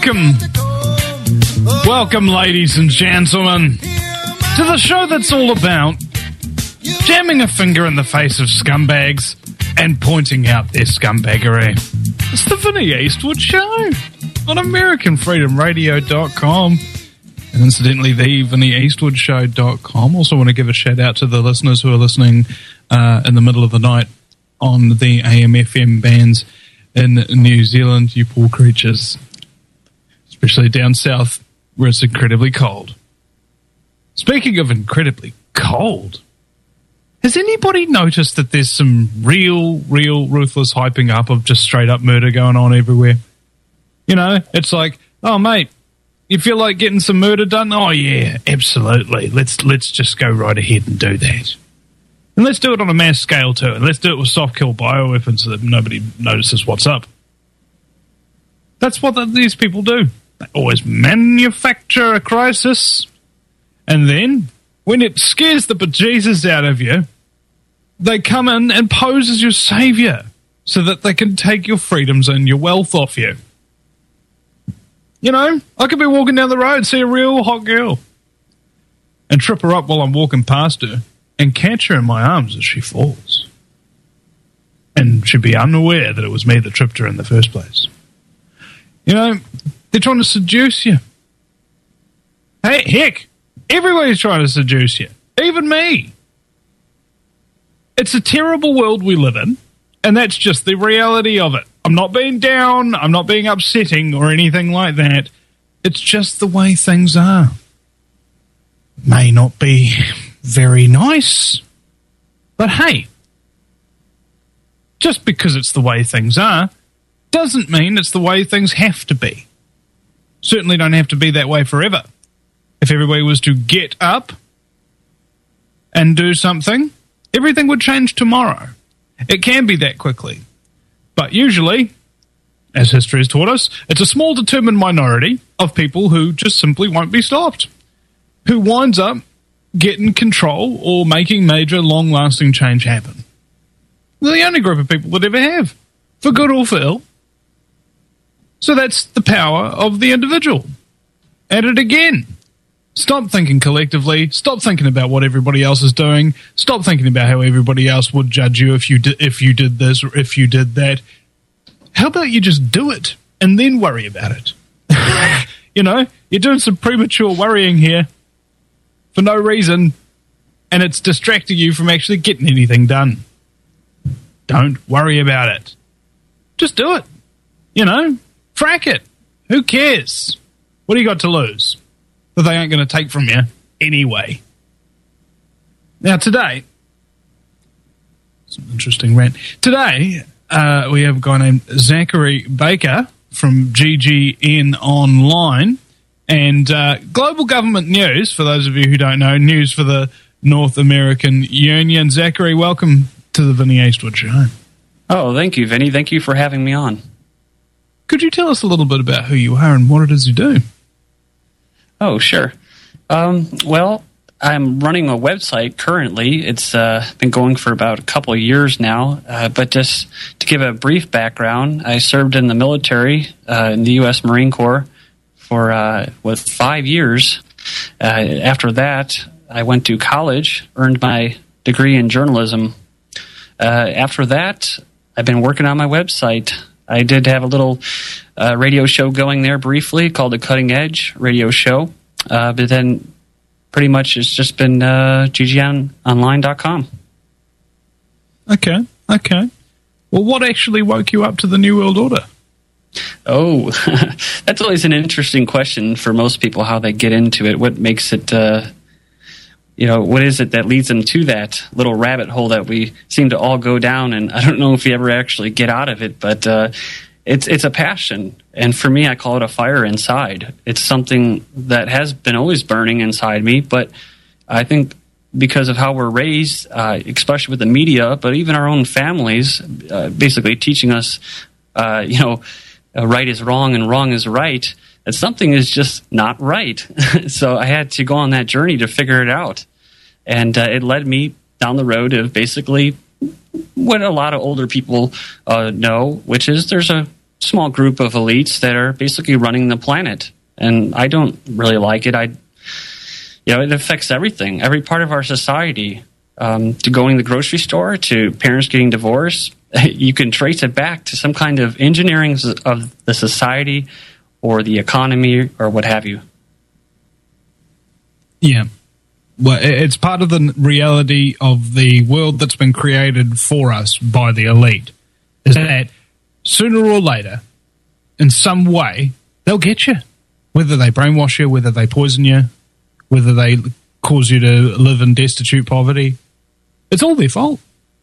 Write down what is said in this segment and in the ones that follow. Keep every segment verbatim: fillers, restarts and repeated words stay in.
welcome, welcome, ladies and gentlemen, to the show that's all about jamming a finger in the face of scumbags and pointing out their scumbaggery. It's the Vinny Eastwood Show on American Freedom Radio dot com. And incidentally, the Vinny Eastwood Show dot com. Also want to give a shout out to the listeners who are listening uh, in the middle of the night on the A M F M bands in New Zealand, you poor creatures. Especially down south where it's incredibly cold. Speaking of incredibly cold, has anybody noticed that there's some real, real ruthless hyping up of just straight up murder going on everywhere? You know, it's like, oh mate, you feel like getting some murder done? Oh yeah, absolutely. Let's let's just go right ahead and do that. And let's do it on a mass scale too. And let's do it with soft kill bioweapons so that nobody notices what's up. That's what the, these people do. They always manufacture a crisis. And then, when it scares the bejesus out of you, they come in and pose as your savior so that they can take your freedoms and your wealth off you. You know, I could be walking down the road, see a real hot girl, and trip her up while I'm walking past her and catch her in my arms as she falls. And she'd be unaware that it was me that tripped her in the first place. You know, they're trying to seduce you. Hey, heck, everybody's trying to seduce you. Even me. It's a terrible world we live in, and that's just the reality of it. I'm not being down, I'm not being upsetting or anything like that. It's just the way things are. May not be very nice, but hey, just because it's the way things are doesn't mean it's the way things have to be. Certainly don't have to be that way forever. If everybody was to get up and do something, everything would change tomorrow. It can be that quickly. But usually, as history has taught us, it's a small determined minority of people who just simply won't be stopped, who winds up getting control or making major long-lasting change happen. They're the only group of people that ever have, for good or for ill. So that's the power of the individual. At it again. Stop thinking collectively. Stop thinking about what everybody else is doing. Stop thinking about how everybody else would judge you if you di- if you did this or if you did that. How about you just do it and then worry about it? You know, you're doing some premature worrying here for no reason, and it's distracting you from actually getting anything done. Don't worry about it. Just do it. You know, crack it. Who cares? What do you got to lose that they aren't going to take from you anyway? Now, today, some interesting rant. Today, uh, we have a guy named Zachary Baker from G G N Online and uh, Global Government News, for those of you who don't know, news for the North American Union. Zachary, welcome to the Vinny Eastwood Show. Oh, thank you, Vinny. Thank you for having me on. Could you tell us a little bit about who you are and what it is you do? Oh, sure. Um, well, I'm running a website currently. It's uh, been going for about a couple of years now. Uh, but just to give a brief background, I served in the military uh, in the U S Marine Corps for uh, with five years. Uh, after that, I went to college, earned my degree in journalism. Uh, after that, I've been working on my website. I did have a little uh, radio show going there briefly called The Cutting Edge Radio Show, uh, but then pretty much it's just been uh, G G N online dot com. Okay, okay. Well, what actually woke you up to the New World Order? Oh, that's always an interesting question for most people, how they get into it. What makes it, uh, you know, what is it that leads them to that little rabbit hole that we seem to all go down? And I don't know if you ever actually get out of it, but uh, it's it's a passion. And for me, I call it a fire inside. It's something that has been always burning inside me, but I think because of how we're raised, uh, especially with the media, but even our own families, uh, basically teaching us, uh, you know, uh, right is wrong and wrong is right, that something is just not right. So I had to go on that journey to figure it out. And uh, it led me down the road of basically what a lot of older people uh, know, which is there's a small group of elites that are basically running the planet. And I don't really like it. I, you know, it affects everything, every part of our society. Um, to going to the grocery store, to parents getting divorced, you can trace it back to some kind of engineering of the society or the economy or what have you. Yeah. Well, it's part of the reality of the world that's been created for us by the elite, is that sooner or later, in some way, they'll get you. Whether they brainwash you, whether they poison you, whether they cause you to live in destitute poverty, it's all their fault.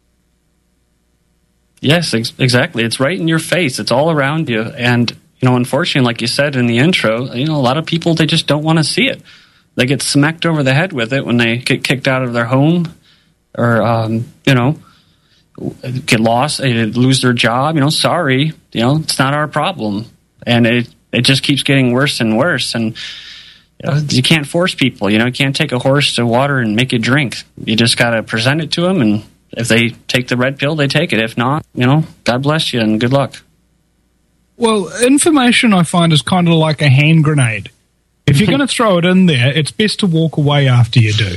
Yes, ex- exactly. It's right in your face. It's all around you. And, you know, unfortunately, like you said in the intro, you know, a lot of people, they just don't want to see it. They get smacked over the head with it when they get kicked out of their home or, um, you know, get lost, they lose their job. You know, sorry, you know, it's not our problem. And it, it just keeps getting worse and worse. And you know, you can't force people. You know, you can't take a horse to water and make it drink. You just got to present it to them. And if they take the red pill, they take it. If not, you know, God bless you and good luck. Well, information I find is kind of like a hand grenade. If you're going to throw it in there, it's best to walk away after you do.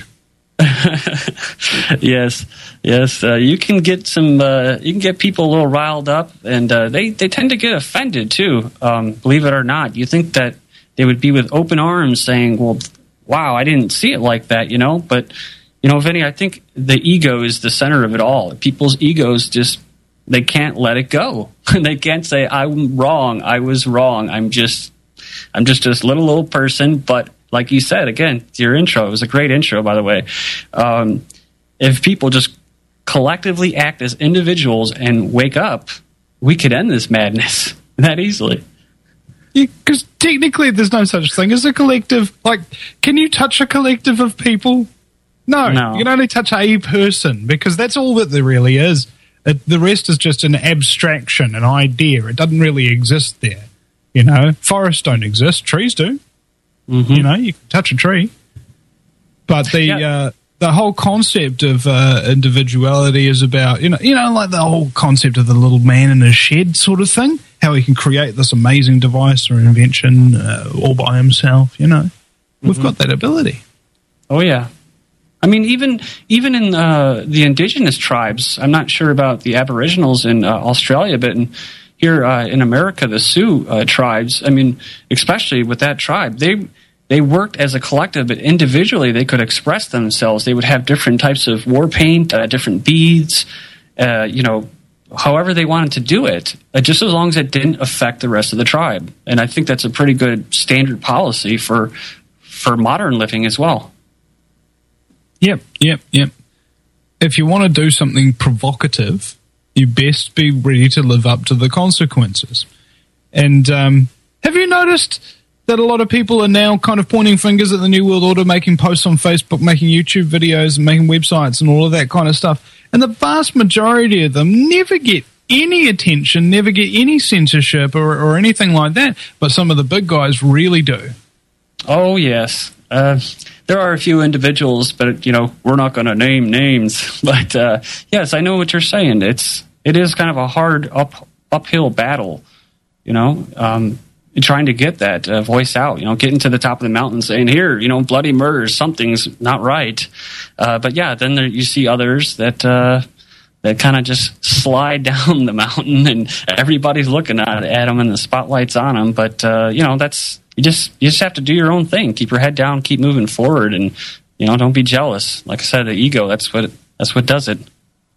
yes, yes. Uh, you can get some. Uh, you can get people a little riled up, and uh, they they tend to get offended too. Um, believe it or not, you think that they would be with open arms, saying, "Well, wow, I didn't see it like that," you know. But you know, Vinny, I think the ego is the center of it all. People's egos just they can't let it go. They can't say, "I'm wrong. I was wrong. I'm just." I'm just this little old person, but like you said, again, your intro, it was a great intro, by the way. Um, if people just collectively act as individuals and wake up, we could end this madness that easily. Because yeah, technically there's no such thing as a collective. Like, can you touch a collective of people? No, no. You can only touch a person because that's all that there really is. It, the rest is just an abstraction, an idea. It doesn't really exist there. You know, forests don't exist. Trees do. Mm-hmm. You know, you can touch a tree. But the yeah. uh, the whole concept of uh, individuality is about, you know, you know, like the whole concept of the little man in his shed sort of thing, how he can create this amazing device or invention uh, all by himself, you know. Mm-hmm. We've got that ability. Oh, yeah. I mean, even even in uh, the indigenous tribes, I'm not sure about the Aboriginals in uh, Australia, but in Here uh, in America, the Sioux uh, tribes, I mean, especially with that tribe, they they worked as a collective, but individually they could express themselves. They would have different types of war paint, uh, different beads, uh, you know, however they wanted to do it, uh, just as long as it didn't affect the rest of the tribe. And I think that's a pretty good standard policy for for modern living as well. Yep, yep, yep. If you want to do something provocative, you best be ready to live up to the consequences. And um, have you noticed that a lot of people are now kind of pointing fingers at the New World Order, making posts on Facebook, making YouTube videos, and making websites and all of that kind of stuff? And the vast majority of them never get any attention, never get any censorship or, or anything like that. But some of the big guys really do. Oh, yes. Uh, there are a few individuals, but, you know, we're not going to name names. But, uh, yes, I know what you're saying. It's, it is kind of a hard up, uphill battle, you know, um, trying to get that uh, voice out, you know, getting to the top of the mountain saying, here, you know, bloody murder, something's not right. Uh, but, yeah, then there, you see others that uh, that kind of just slide down the mountain and everybody's looking at, at them and the spotlight's on them. But, uh, you know, that's... You just you just have to do your own thing. Keep your head down. Keep moving forward, and you know, don't be jealous. Like I said, the ego that's what that's what does it.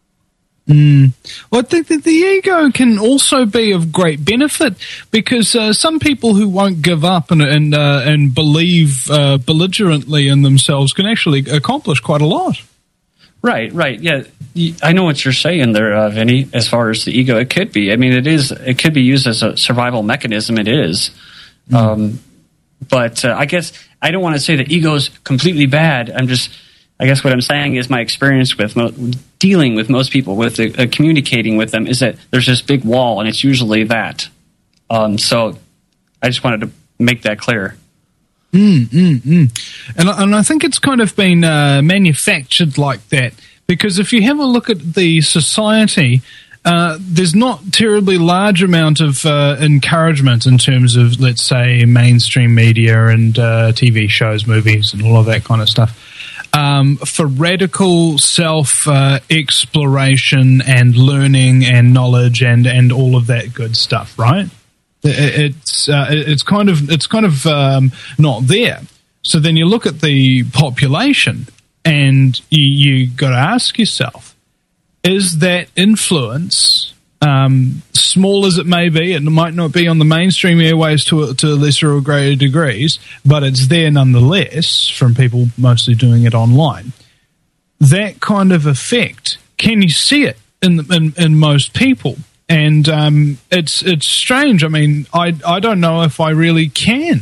Mm. Well, I think that the ego can also be of great benefit because uh, some people who won't give up and and uh, and believe uh, belligerently in themselves can actually accomplish quite a lot. Right, right, yeah. I know what you're saying there, uh, Vinny. As far as the ego, it could be. I mean, it is. It could be used as a survival mechanism. It is. Mm. Um, But uh, I guess I don't want to say that ego is completely bad. I'm just, I guess what I'm saying is my experience with mo- dealing with most people, with uh, communicating with them, is that there's this big wall, and it's usually that. Um, so I just wanted to make that clear. Mm, mm, mm. And, and I think it's kind of been uh, manufactured like that because if you have a look at the society, uh, there's not terribly large amount of uh, encouragement in terms of, let's say, mainstream media and uh, T V shows, movies, and all of that kind of stuff. Um, for radical self-exploration uh, and learning and knowledge and, and all of that good stuff, right? It, it's uh, it's kind of it's kind of um, not there. So then you look at the population, and you, you got to ask yourself: is that influence, um, small as it may be, and it might not be on the mainstream airwaves to a, to lesser or greater degrees, but it's there nonetheless from people mostly doing it online. That kind of effect, can you see it in the, in, in most people? And um, it's it's strange. I mean, I I don't know if I really can,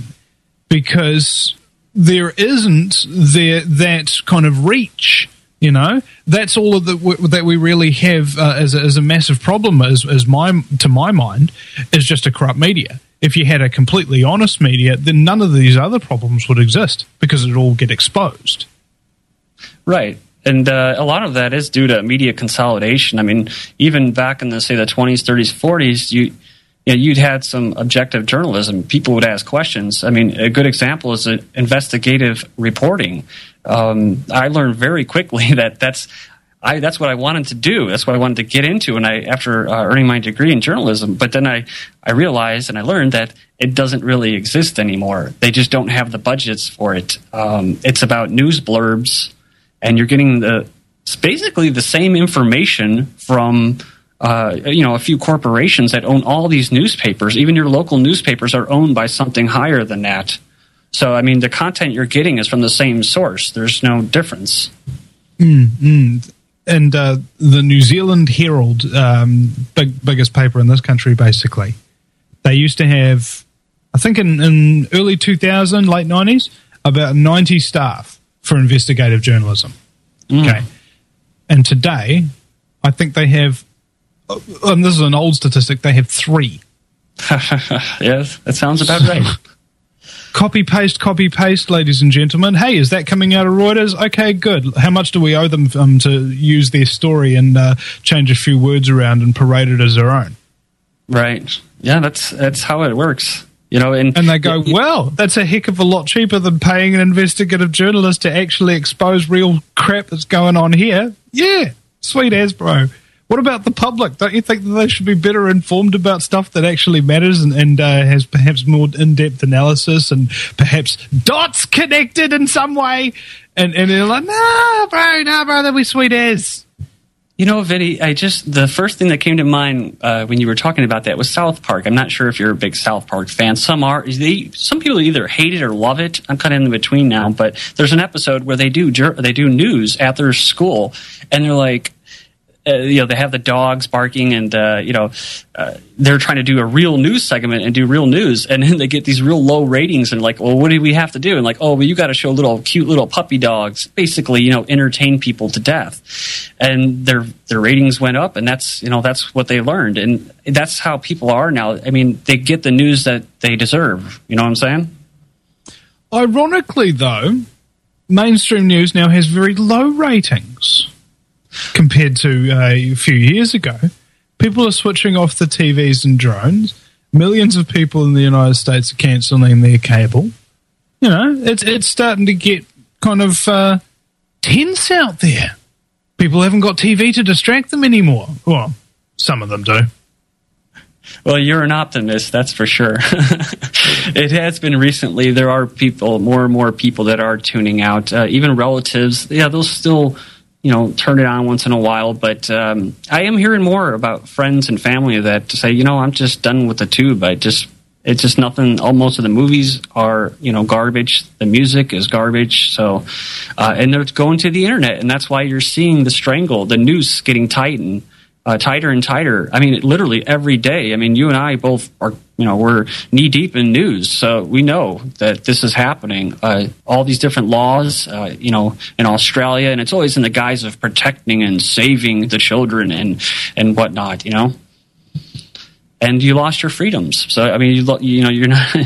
because there isn't there that kind of reach. You know, that's all of the that we really have uh, as a, as a massive problem. As as my to my mind, is just a corrupt media. If you had a completely honest media, then none of these other problems would exist because it'd all get exposed. Right. And uh, a lot of that is due to media consolidation. I mean, even back in the, say, the twenties, thirties, forties, you, you know, you'd had some objective journalism. People would ask questions. I mean, a good example is uh, investigative reporting. Um, I learned very quickly that that's I, that's what I wanted to do. That's what I wanted to get into. And I, after uh, earning my degree in journalism, but then I, I realized and I learned that it doesn't really exist anymore. They just don't have the budgets for it. Um, it's about news blurbs. And you're getting the it's basically the same information from uh, you know a few corporations that own all these newspapers. Even your local newspapers are owned by something higher than that. So I mean, the content you're getting is from the same source. There's no difference. Mm-hmm. And uh, the New Zealand Herald, um, big biggest paper in this country, basically, they used to have, I think in, in early two thousand, late nineties, about ninety staff for investigative journalism. Mm. Okay. And today, I think they have, and this is an old statistic, they have three. Yes, that sounds about right. Copy, paste, copy, paste, ladies and gentlemen. Hey, is that coming out of Reuters? Okay, good. How much do we owe them um, to use their story and uh, change a few words around and parade it as their own? Right. Yeah, that's that's how it works. You know, and, and they go, well, that's a heck of a lot cheaper than paying an investigative journalist to actually expose real crap that's going on here. Yeah, sweet as, bro. What about the public? Don't you think that they should be better informed about stuff that actually matters and, and uh, has perhaps more in-depth analysis and perhaps dots connected in some way? And, and they're like, no, bro, no, bro, that'd be sweet as. You know, Vinny, I just the first thing that came to mind uh, when you were talking about that was South Park. I'm not sure if you're a big South Park fan. Some are. They, some people either hate it or love it. I'm kind of in between now. But there's an episode where they do they do news at their school, and they're like, uh, you know, they have the dogs barking, and uh, you know, uh, they're trying to do a real news segment and do real news, and then they get these real low ratings, and like, well, what do we have to do? And like, oh, well, you got to show little cute little puppy dogs, basically, you know, entertain people to death, and their their ratings went up, and that's you know that's what they learned, and that's how people are now. I mean, they get the news that they deserve. You know what I'm saying? Ironically, though, mainstream news now has very low ratings compared to uh, a few years ago. People are switching off the T Vs and drones. Millions of people in the United States are cancelling their cable. You know, it's it's starting to get kind of uh, tense out there. People haven't got T V to distract them anymore. Well, some of them do. Well, you're an optimist, that's for sure. It has been recently. There are people, more and more people that are tuning out. Uh, even relatives, yeah, they'll still, you know, turn it on once in a while. But um, I am hearing more about friends and family that say, you know, I'm just done with the tube. I just, it's just nothing. All most of the movies are, you know, garbage. The music is garbage. So, uh, and they're going to the internet, and that's why you're seeing the strangle, the noose getting tightened. Uh, tighter and tighter. I mean, literally every day. I mean, you and I both are, you know, we're knee deep in news, so we know that this is happening. Uh, all these different laws, uh, you know, in Australia, and it's always in the guise of protecting and saving the children and and whatnot, you know. And you lost your freedoms. So I mean, you you know, you're not.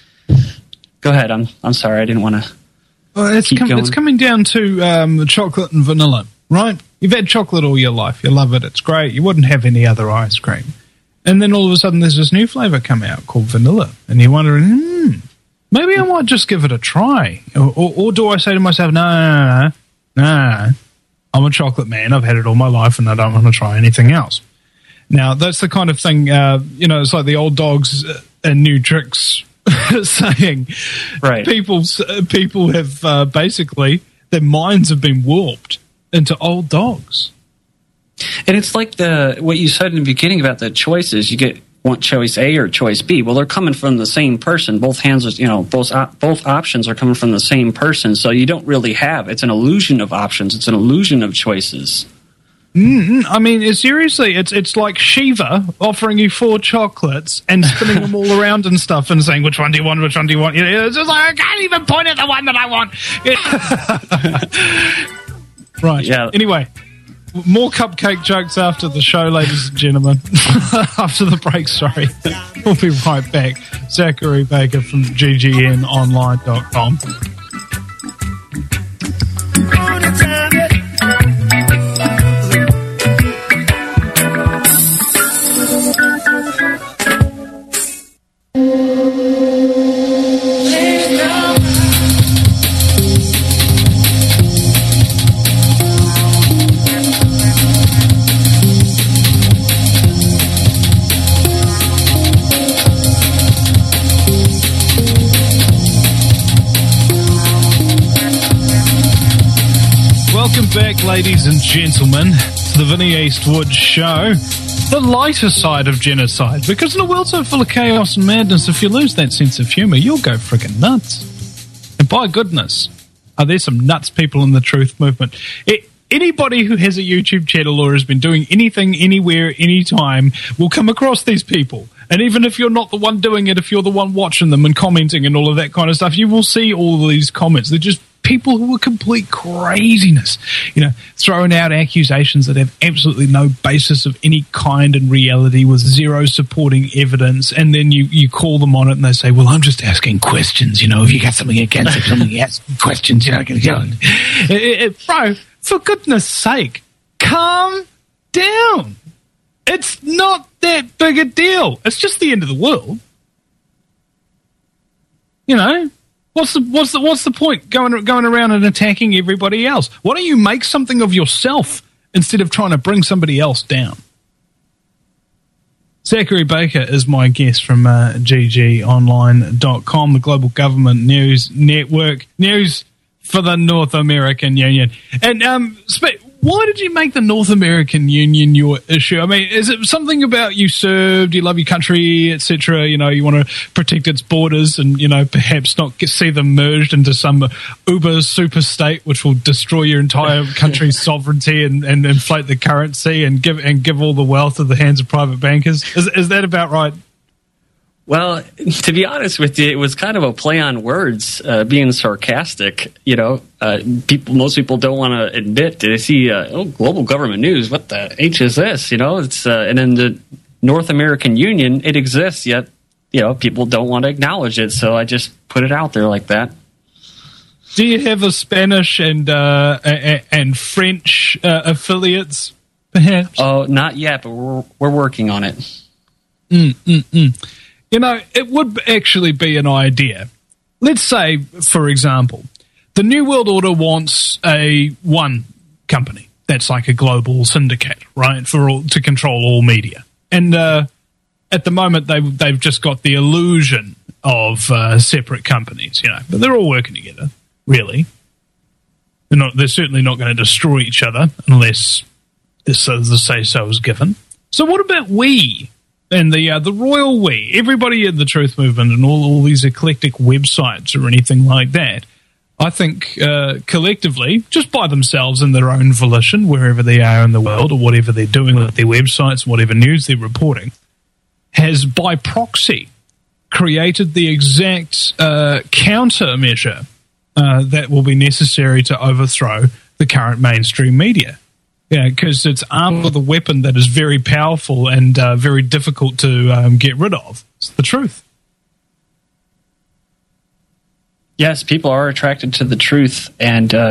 Go ahead. I'm I'm sorry. I didn't want to. Well, it's keep com- going. It's coming down to um, chocolate and vanilla, right? You've had chocolate all your life. You love it. It's great. You wouldn't have any other ice cream. And then all of a sudden there's this new flavour come out called vanilla. And you're wondering, hmm, maybe I might just give it a try. Or, or, or do I say to myself, no, no, no, no, no, I'm a chocolate man. I've had it all my life and I don't want to try anything else. Now, that's the kind of thing, uh, you know, it's like the old dogs and new tricks saying. Right. People, people have uh, basically, their minds have been warped into old dogs. And it's like the what you said in the beginning about the choices. You get want choice A or choice B. Well, they're coming from the same person. Both hands, you know, both op- both options are coming from the same person. So you don't really have. It's an illusion of options. It's an illusion of choices. Mm-hmm. I mean, seriously, it's it's like Shiva offering you four chocolates and spinning them all around and stuff and saying, which one do you want, which one do you want? You know, it's just like, I can't even point at the one that I want. Right. Yeah. Anyway, more cupcake jokes after the show, ladies and gentlemen. After the break, sorry. We'll be right back. Zachary Baker from G G N online dot com. Welcome back, ladies and gentlemen, to the Vinnie Eastwood Show, the lighter side of genocide, because in a world so full of chaos and madness, if you lose that sense of humour, you'll go friggin' nuts. And by goodness, are there some nuts people in the truth movement. It, anybody who has a YouTube channel or has been doing anything, anywhere, anytime, will come across these people. And even if you're not the one doing it, if you're the one watching them and commenting and all of that kind of stuff, you will see all of these comments. They're just people who are complete craziness, you know, throwing out accusations that have absolutely no basis of any kind in reality with zero supporting evidence. And then you, you call them on it and they say, well, I'm just asking questions, you know, if you got something against it, something, ask questions, you know, you know. It, it, bro, for goodness sake, calm down. It's not that big a deal. It's just the end of the world. You know, what's the what's the what's the point going going around and attacking everybody else? Why don't you make something of yourself instead of trying to bring somebody else down? Zachary Baker is my guest from uh, G G online dot com, the global government news network, news for the North American Union. And um, sp- why did you make the North American Union your issue? I mean, is it something about you served, you love your country, et cetera? You know, you want to protect its borders and, you know, perhaps not get, see them merged into some uber super state which will destroy your entire country's sovereignty and, and inflate the currency and give and give all the wealth to the hands of private bankers? Is, is that about right? Well, to be honest with you, it was kind of a play on words, uh, being sarcastic. You know, uh, people, most people don't want to admit. They see, uh, oh, global government news. What the H is this? You know, it's uh, and in the North American Union, it exists. Yet, you know, people don't want to acknowledge it. So I just put it out there like that. Do you have a Spanish and uh, a, and French uh, affiliates, perhaps? Oh, not yet, but we're we're working on it. Mm, mm, mm. You know, it would actually be an idea. Let's say, for example, the New World Order wants a one company that's like a global syndicate, right, for all, to control all media. And uh, at the moment, they've, they've just got the illusion of uh, separate companies, you know, but they're all working together, really. They're, not, they're certainly not going to destroy each other unless this, uh, the say-so is given. So what about we? And the uh, the royal we, everybody in the truth movement and all, all these eclectic websites or anything like that, I think uh, collectively, just by themselves and their own volition, wherever they are in the world or whatever they're doing with their websites, whatever news they're reporting, has by proxy created the exact uh, countermeasure uh, that will be necessary to overthrow the current mainstream media. Yeah, because it's armed with a weapon that is very powerful and uh, very difficult to um, get rid of. It's the truth. Yes, people are attracted to the truth, and uh,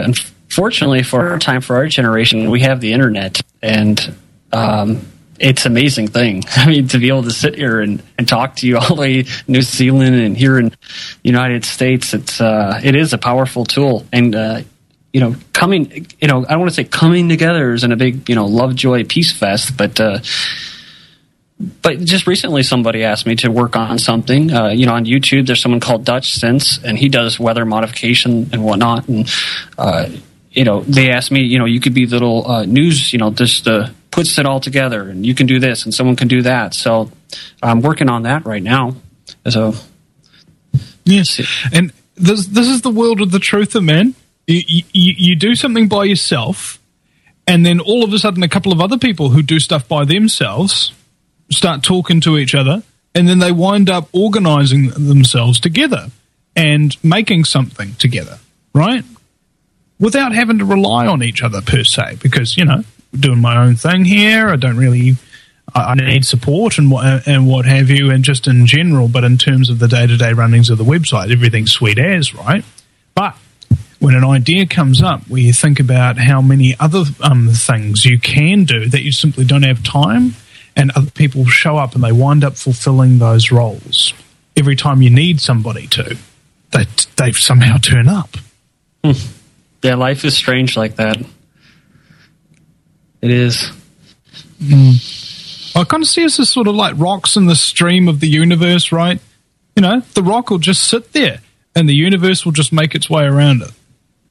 fortunately for our time, for our generation, we have the internet, and um, it's an amazing thing. I mean, to be able to sit here and, and talk to you all the way New Zealand and here in the United States, it's uh, it is a powerful tool. And uh, you know, coming, you know, I don't want to say coming together is in a big, you know, love, joy, peace fest, but uh, but just recently somebody asked me to work on something. Uh, you know, on YouTube, there's someone called Dutch Sense, and he does weather modification and whatnot. And uh, you know, they asked me, you know, you could be little uh, news, you know, just uh, puts it all together, and you can do this, and someone can do that. So I'm working on that right now. So yes, and this this is the world of the truther, man. You, you, you do something by yourself, and then all of a sudden a couple of other people who do stuff by themselves start talking to each other, and then they wind up organizing themselves together and making something together, right? Without having to rely on each other per se, because, you know, doing my own thing here, I don't really, I need support and what, and what have you, and just in general, but in terms of the day-to-day runnings of the website, everything's sweet as, right? But when an idea comes up where you think about how many other um, things you can do that you simply don't have time, and other people show up and they wind up fulfilling those roles. Every time you need somebody to, they, they somehow turn up. Hmm. Yeah, life is strange like that. It is. Mm. I kind of see us as sort of like rocks in the stream of the universe, right? You know, the rock will just sit there and the universe will just make its way around it.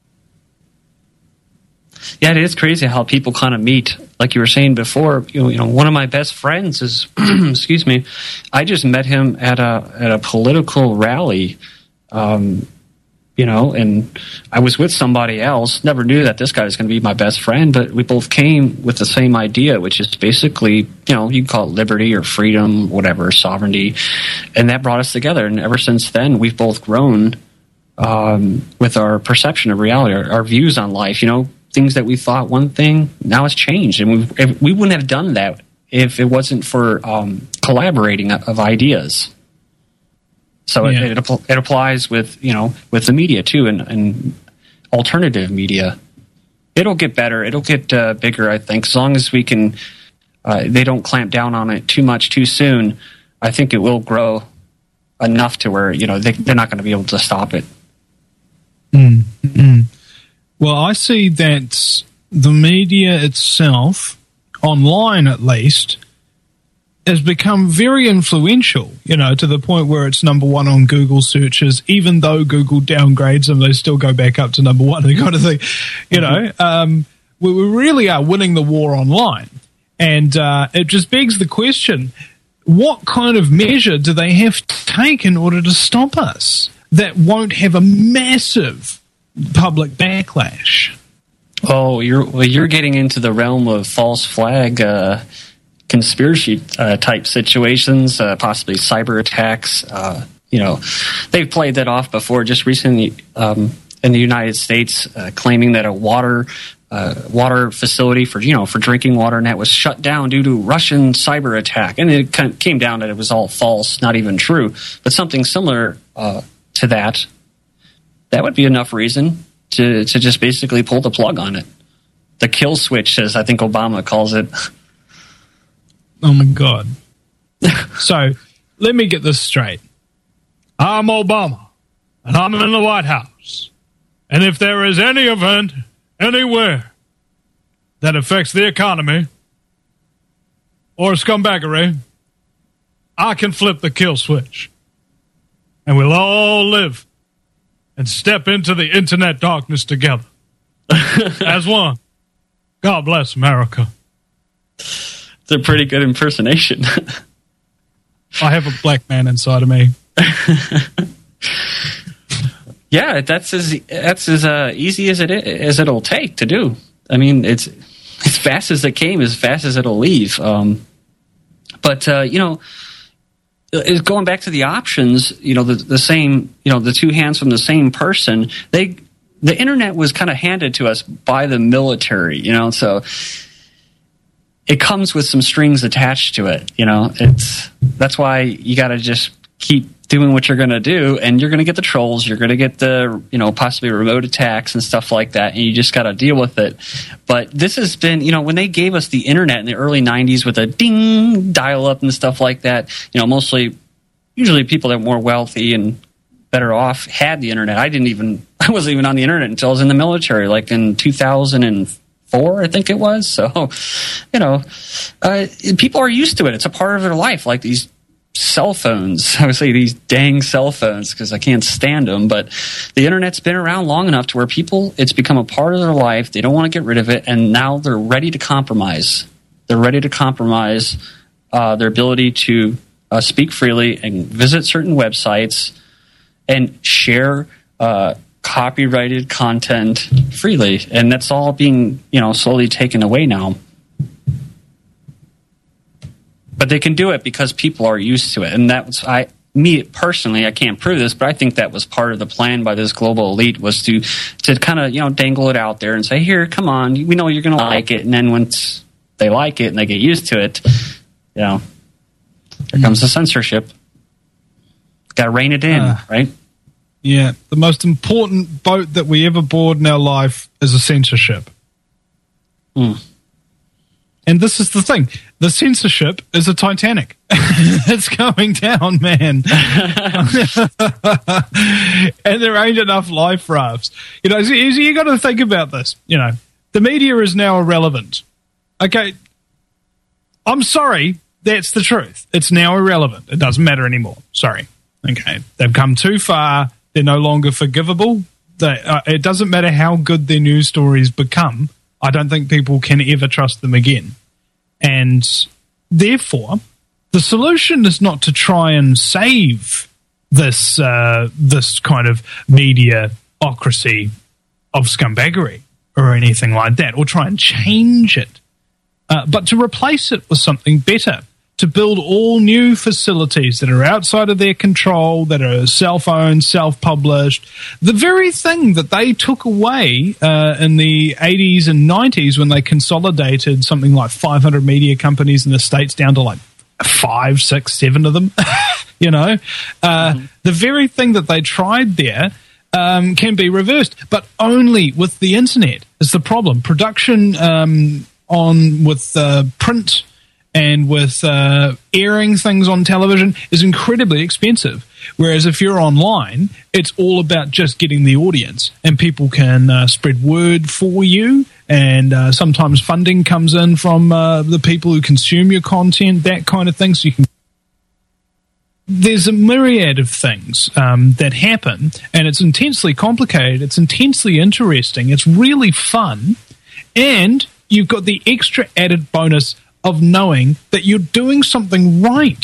Yeah, it is crazy how people kind of meet. Like you were saying before, you know, you know one of my best friends is, excuse me, I just met him at a at a political rally, um, you know, and I was with somebody else. Never knew that this guy was going to be my best friend, but we both came with the same idea, which is basically, you know, you can call it liberty or freedom, whatever, sovereignty, and that brought us together. And ever since then, we've both grown um, with our perception of reality, our, our views on life, you know. Things that we thought one thing, now it's changed. And we we wouldn't have done that if it wasn't for um, collaborating of ideas. So yeah. it, it it applies with, you know, with the media too, and, and alternative media. It'll get better. It'll get uh, bigger, I think, as long as we can. Uh, they don't clamp down on it too much too soon. I think it will grow enough to where, you know, they, they're not going to be able to stop it. Mm-hmm. Well, I see that the media itself, online at least, has become very influential, you know, to the point where it's number one on Google searches. Even though Google downgrades them, they still go back up to number one. They kind of think, you know, um, we, we really are winning the war online. And uh, it just begs the question, what kind of measure do they have to take in order to stop us that won't have a massive public backlash? Oh, you're well, you're getting into the realm of false flag uh, conspiracy uh, type situations, uh, possibly cyber attacks. Uh, you know, they've played that off before. Just recently, um, in the United States, uh, claiming that a water uh, water facility for you know for drinking water and that was shut down due to Russian cyber attack, and it kind of came down that it was all false, not even true. But something similar uh, to that. That would be enough reason to, to just basically pull the plug on it. The kill switch, as I think Obama calls it. Oh, my God. So, let me get this straight. I'm Obama, and I'm in the White House. And if there is any event anywhere that affects the economy or scumbaggery, I can flip the kill switch. And we'll all live and step into the internet darkness together as one. God bless America. It's a pretty good impersonation. I have a black man inside of me. Yeah, that's as that's as uh, easy as it as it'll take to do. I mean, it's as fast as it came, as fast as it'll leave. Um, but uh, you know. Is going back to the options, you know, the, the same, you know, the two hands from the same person. They, the internet was kind of handed to us by the military, you know, so it comes with some strings attached to it, you know. It's that's why you got to just keep doing what you're going to do, and you're going to get the trolls, you're going to get the, you know, possibly remote attacks and stuff like that, and you just got to deal with it. But this has been, you know, when they gave us the internet in the early nineties with a ding dial-up and stuff like that, you know, mostly, usually people that were more wealthy and better off had the internet. I didn't even, I wasn't even on the internet until I was in the military, like in two thousand four, I think it was. So, you know, uh, people are used to it. It's a part of their life, like these cell phones. I would say these dang cell phones because I can't stand them, but the internet's been around long enough to where people, it's become a part of their life. They don't want to get rid of it, and now they're ready to compromise. They're ready to compromise uh, their ability to uh, speak freely and visit certain websites and share uh, copyrighted content freely, and that's all being, you know, slowly taken away now. But they can do it because people are used to it. And that's, I, me personally, I can't prove this, but I think that was part of the plan by this global elite, was to, to kind of, you know, dangle it out there and say, here, come on, we know you're going to like it. And then once they like it and they get used to it, you know, here comes the censorship. Got to rein it in, uh, right? Yeah. The most important boat that we ever board in our life is a censorship. Hmm. And this is the thing. The censorship is a Titanic. It's going down, man. And there ain't enough life rafts. You know, so you got to think about this. You know, the media is now irrelevant. Okay. I'm sorry. That's the truth. It's now irrelevant. It doesn't matter anymore. Sorry. Okay. They've come too far. They're no longer forgivable. They, uh, it doesn't matter how good their news stories become. I don't think people can ever trust them again. And therefore, the solution is not to try and save this uh, this kind of mediaocracy of scumbaggery or anything like that, or try and change it, uh, but to replace it with something better, to build all new facilities that are outside of their control, that are self-owned, self-published, the very thing that they took away uh, in the eighties and nineties when they consolidated something like five hundred media companies in the States down to like five, six, seven of them, you know, uh, mm-hmm. the very thing that they tried there um, can be reversed, but only with the internet is the problem. Production um, on with uh, print and with uh, airing things on television is incredibly expensive. Whereas if you're online, it's all about just getting the audience, and people can uh, spread word for you, and uh, sometimes funding comes in from uh, the people who consume your content, that kind of thing. So you can. There's a myriad of things um, that happen, and it's intensely complicated. It's intensely interesting. It's really fun, and you've got the extra added bonus of knowing that you're doing something right.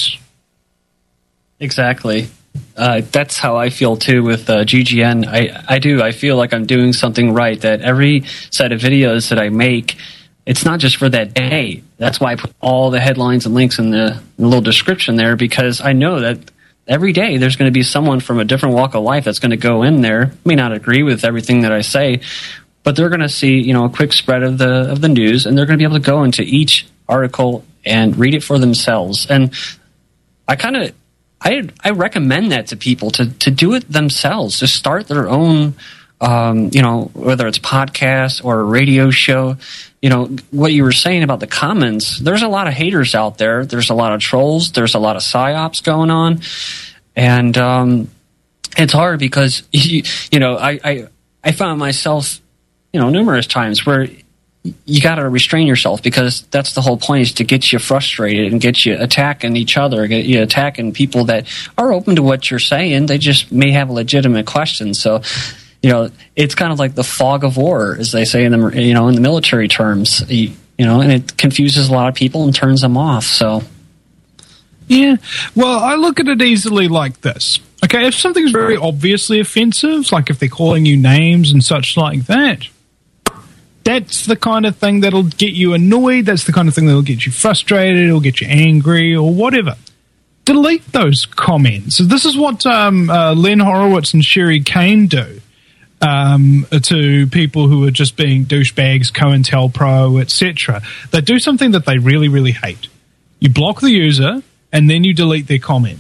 Exactly. Uh, that's how I feel too with uh, G G N. I, I do. I feel like I'm doing something right, that every set of videos that I make, it's not just for that day. That's why I put all the headlines and links in the, in the little description there, because I know that every day there's going to be someone from a different walk of life that's going to go in there, may not agree with everything that I say, but they're going to see, you know, a quick spread of the of the news, and they're going to be able to go into each article and read it for themselves. And I kind of I I recommend that to people, to to do it themselves, to start their own um, you know, whether it's podcast or a radio show. You know, what you were saying about the comments, there's a lot of haters out there, there's a lot of trolls, there's a lot of psyops going on, and um, it's hard because you, you know I, I I found myself, you know, numerous times where you got to restrain yourself, because that's the whole point, is to get you frustrated and get you attacking each other, get you attacking people that are open to what you're saying. They just may have a legitimate question. So, you know, it's kind of like the fog of war, as they say in the, you know, in the military terms, you, you know, and it confuses a lot of people and turns them off. So, yeah, well, I look at it easily like this. Okay, if something's very obviously offensive, like if they're calling you names and such like that, that's the kind of thing that'll get you annoyed. That's the kind of thing that'll get you frustrated, or get you angry, or whatever. Delete those comments. This is what um, uh, Len Horowitz and Sherry Kane do um, to people who are just being douchebags, COINTELPRO, et cetera. They do something that they really, really hate. You block the user, and then you delete their comments.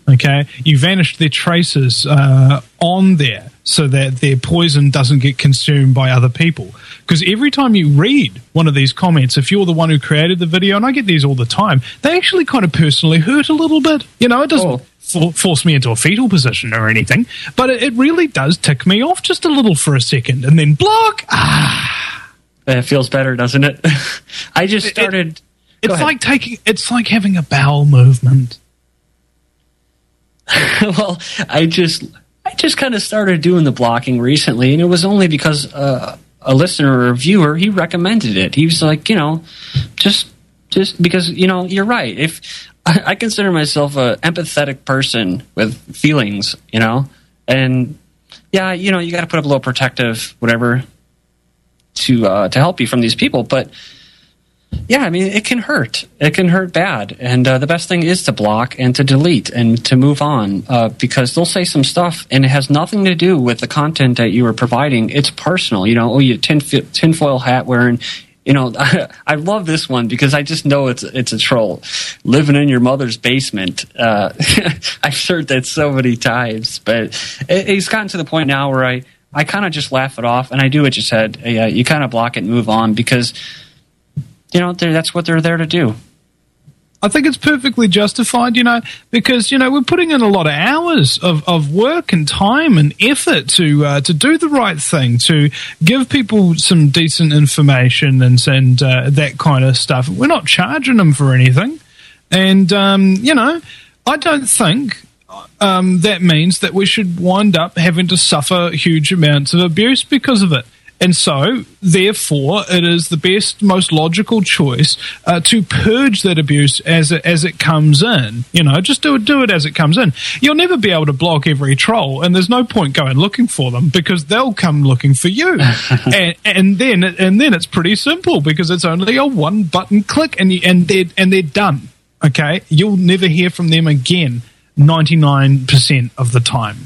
Okay, you vanished their traces uh, on there so that their poison doesn't get consumed by other people. Because every time you read one of these comments, if you're the one who created the video, and I get these all the time, they actually kind of personally hurt a little bit. You know, it doesn't oh. for, force me into a fetal position or anything, but it, it really does tick me off just a little for a second, and then block. Ah, it feels better, doesn't it? I just started. It, it's ahead. like taking. It's like having a bowel movement. Well, I just I just kind of started doing the blocking recently, and it was only because uh, a listener or a viewer, he recommended it. He was like, you know, just just because, you know, you're right. If I, I consider myself a empathetic person with feelings, you know, and yeah, you know, you got to put up a little protective whatever to uh, to help you from these people, but. Yeah, I mean, it can hurt. It can hurt bad. And uh, the best thing is to block and to delete and to move on uh, because they'll say some stuff and it has nothing to do with the content that you were providing. It's personal. You know, oh, you tin tinfoil hat wearing. You know, I, I love this one because I just know it's it's a troll. Living in your mother's basement. Uh, I've heard that so many times. But it, it's gotten to the point now where I, I kind of just laugh it off. And I do what you said. Uh, you kind of block it and move on because... You know, that's what they're there to do. I think it's perfectly justified, you know, because, you know, we're putting in a lot of hours of, of work and time and effort to uh, to do the right thing, to give people some decent information and, and uh, that kind of stuff. We're not charging them for anything. And, um, you know, I don't think um, that means that we should wind up having to suffer huge amounts of abuse because of it. And so, therefore, it is the best, most logical choice uh, to purge that abuse as it, as it comes in. You know, just do it, do it as it comes in. You'll never be able to block every troll, and there's no point going looking for them because they'll come looking for you. and, and then, and then it's pretty simple because it's only a one button click, and you, and they're and they're done. Okay, you'll never hear from them again. ninety-nine percent of the time.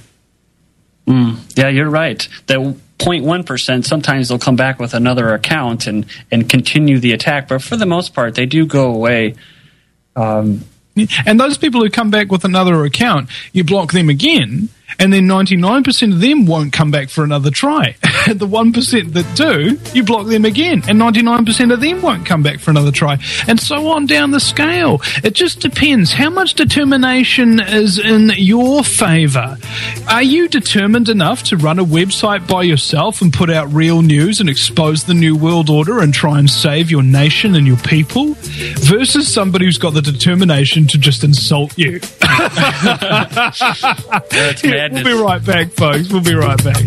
Mm, yeah, you're right. That zero point one percent, sometimes they'll come back with another account and, and continue the attack, but for the most part, they do go away. Um, and those people who come back with another account, you block them again, and then ninety-nine percent of them won't come back for another try. The one percent that do, you block them again, and ninety-nine percent of them won't come back for another try, and so on down the scale. It just depends how much determination is in your favor. Are you determined enough to run a website by yourself and put out real news and expose the New World Order and try and save your nation and your people, versus somebody who's got the determination to just insult you? That's yeah, we'll be right back, folks. We'll be right back.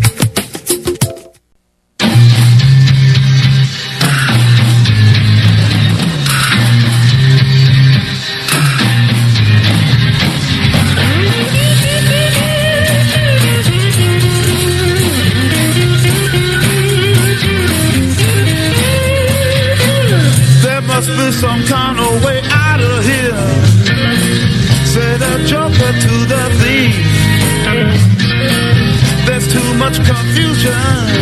There must be some kind of way out of here. Say the joker to the thief. There's too much confusion.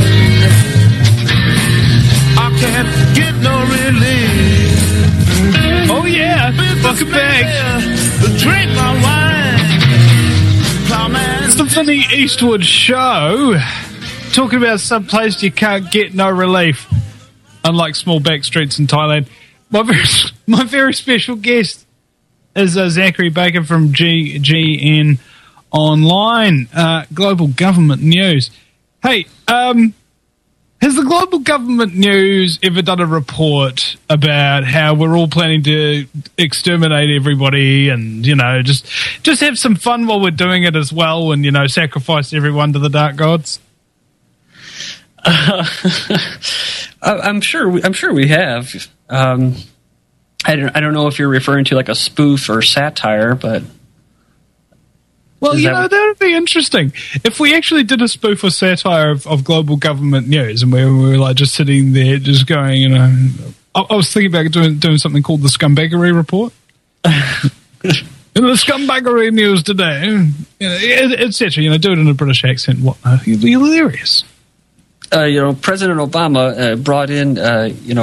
I can't get no relief. Oh yeah, welcome back. Drink my wine. Plowman. It's the Vinny Eastwood Show. Talking about some place you can't get no relief. Unlike small back streets in Thailand. My very, my very special guest is uh, Zachary Baker from G G N Online, uh, Global Government News. Hey, um, has the Global Government News ever done a report about how we're all planning to exterminate everybody and, you know, just just have some fun while we're doing it as well and, you know, sacrifice everyone to the dark gods? Uh, I'm sure. We, I'm sure we have. Um, I don't. I don't know if you're referring to like a spoof or satire, but well, Is you that know, what- that would be interesting if we actually did a spoof or satire of, of Global Government News, and we were, we were like just sitting there, just going, you know. I, I was thinking about doing doing something called the Scumbaggery Report. In the Scumbaggery News today, you know, et cetera. You know, do it in a British accent. What? Uh, it'd be hilarious. uh, you know, President Obama uh, brought in, uh, you know,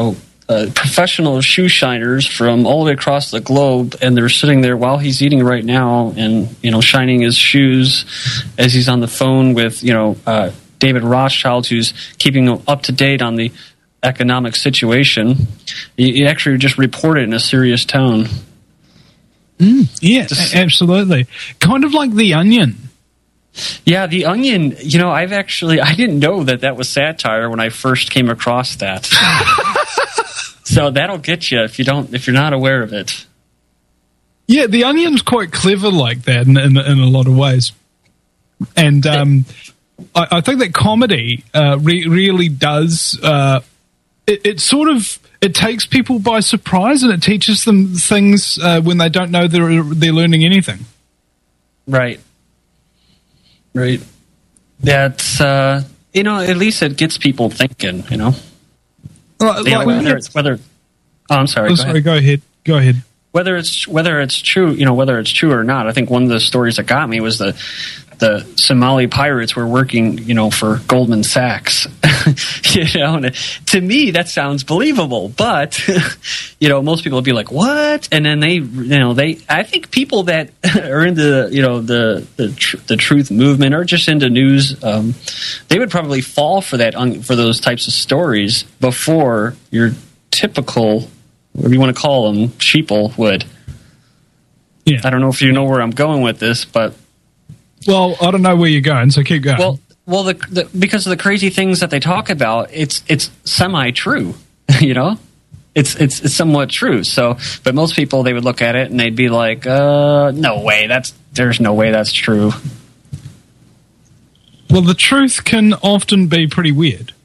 uh, professional shoe shiners from all the way across the globe, and they're sitting there while he's eating right now, and you know, shining his shoes as he's on the phone with you know uh, David Rothschild, who's keeping him up to date on the economic situation. He, he actually just reported in a serious tone. Mm, yeah, just, absolutely. Kind of like The Onion. Yeah, The Onion, you know, I've actually, I didn't know that that was satire when I first came across that. So that'll get you if you don't, if you're not aware of it. Yeah, The Onion's quite clever like that in, in, in a lot of ways. And um, I, I think that comedy uh, re- really does, uh, it, it sort of, it takes people by surprise and it teaches them things uh, when they don't know they're, they're learning anything. Right. Right. That's, uh, you know, at least it gets people thinking, you know? Like, you know like, whether it's, whether, oh, I'm sorry. Oh, go sorry, ahead. go ahead. Go ahead. Whether it's, whether it's true, you know, whether it's true or not, I think one of the stories that got me was the, the Somali pirates were working, you know, for Goldman Sachs. You know, and to me that sounds believable, but you know, most people would be like, "What?" And then they, you know, they. I think people that are into, you know, the the tr- the truth movement or just into news, um, they would probably fall for that un- for those types of stories before your typical, whatever you want to call them, sheeple would. Yeah, I don't know if you know where I'm going with this, but well, I don't know where you're going, so keep going. Well. Well, the, the, because of the crazy things that they talk about, it's it's semi-true, you know? It's, it's it's somewhat true. So, but most people, they would look at it and they'd be like, uh, no way, that's there's no way that's true. Well, the truth can often be pretty weird.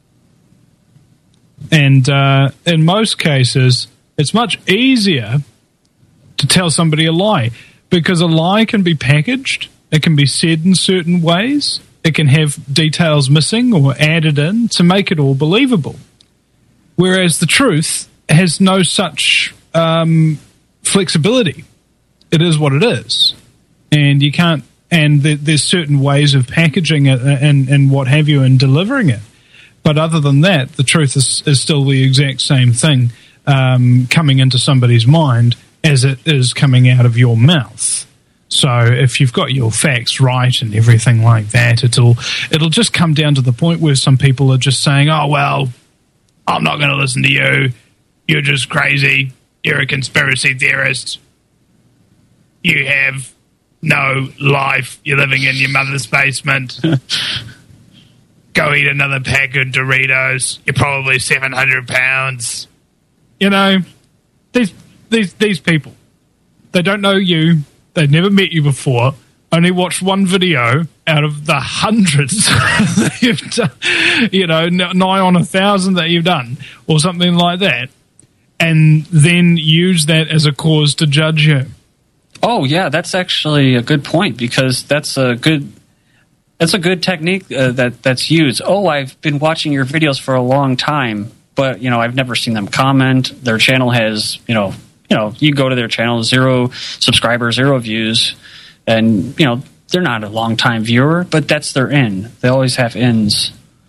And uh, in most cases, it's much easier to tell somebody a lie because a lie can be packaged, it can be said in certain ways. It can have details missing or added in to make it all believable. Whereas the truth has no such um, flexibility. It is what it is. And you can't, and th- there's certain ways of packaging it and, and what have you and delivering it. But other than that, the truth is, is still the exact same thing um, coming into somebody's mind as it is coming out of your mouth. So if you've got your facts right and everything like that, it'll it'll just come down to the point where some people are just saying, oh, well, I'm not going to listen to you. You're just crazy. You're a conspiracy theorist. You have no life. You're living in your mother's basement. Go eat another pack of Doritos. You're probably seven hundred pounds. You know, these these these people, they don't know you. They've never met you before, only watched one video out of the hundreds that you've done, you know, nigh on a thousand that you've done, or something like that, and then use that as a cause to judge you. Oh, yeah, that's actually a good point, because that's a good that's a good technique uh, that that's used. Oh, I've been watching your videos for a long time, but, you know, I've never seen them comment. Their channel has, you know, You know, you go to their channel, zero subscribers, zero views, and, you know, they're not a long-time viewer, but that's their in. They always have ins.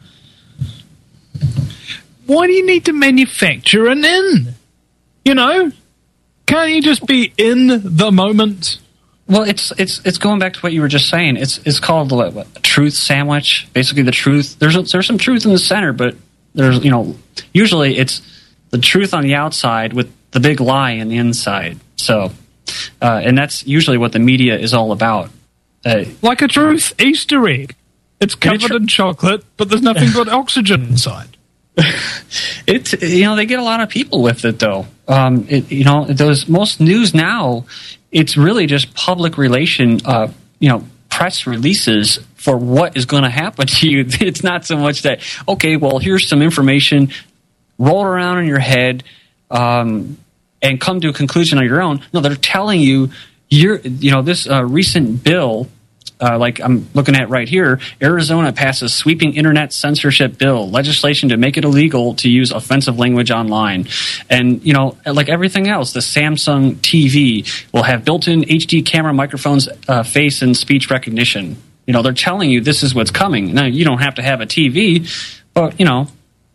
Why do you need to manufacture an in? You know? Can't you just be in the moment? Well, it's it's it's going back to what you were just saying. It's it's called what, what, a truth sandwich. Basically, the truth. There's a, there's some truth in the center, but there's, you know, usually it's the truth on the outside with the big lie in the inside. So, uh, and that's usually what the media is all about. Uh, like a truth Easter egg. It's covered tr- in chocolate, but there's nothing but oxygen inside. It, you know, they get a lot of people with it, though. Um, it, you know, those most news now, it's really just public relation, uh, you know, press releases for what is going to happen to you. It's not so much that, okay, well, here's some information, roll it around in your head, um, and come to a conclusion on your own. No, they're telling you, you're, you know, this uh, recent bill, uh, like I'm looking at right here, Arizona passes sweeping internet censorship bill, legislation to make it illegal to use offensive language online. And, you know, like everything else, the Samsung T V will have built-in H D camera microphones, uh, face and speech recognition. You know, they're telling you this is what's coming. Now, you don't have to have a T V, but, you know,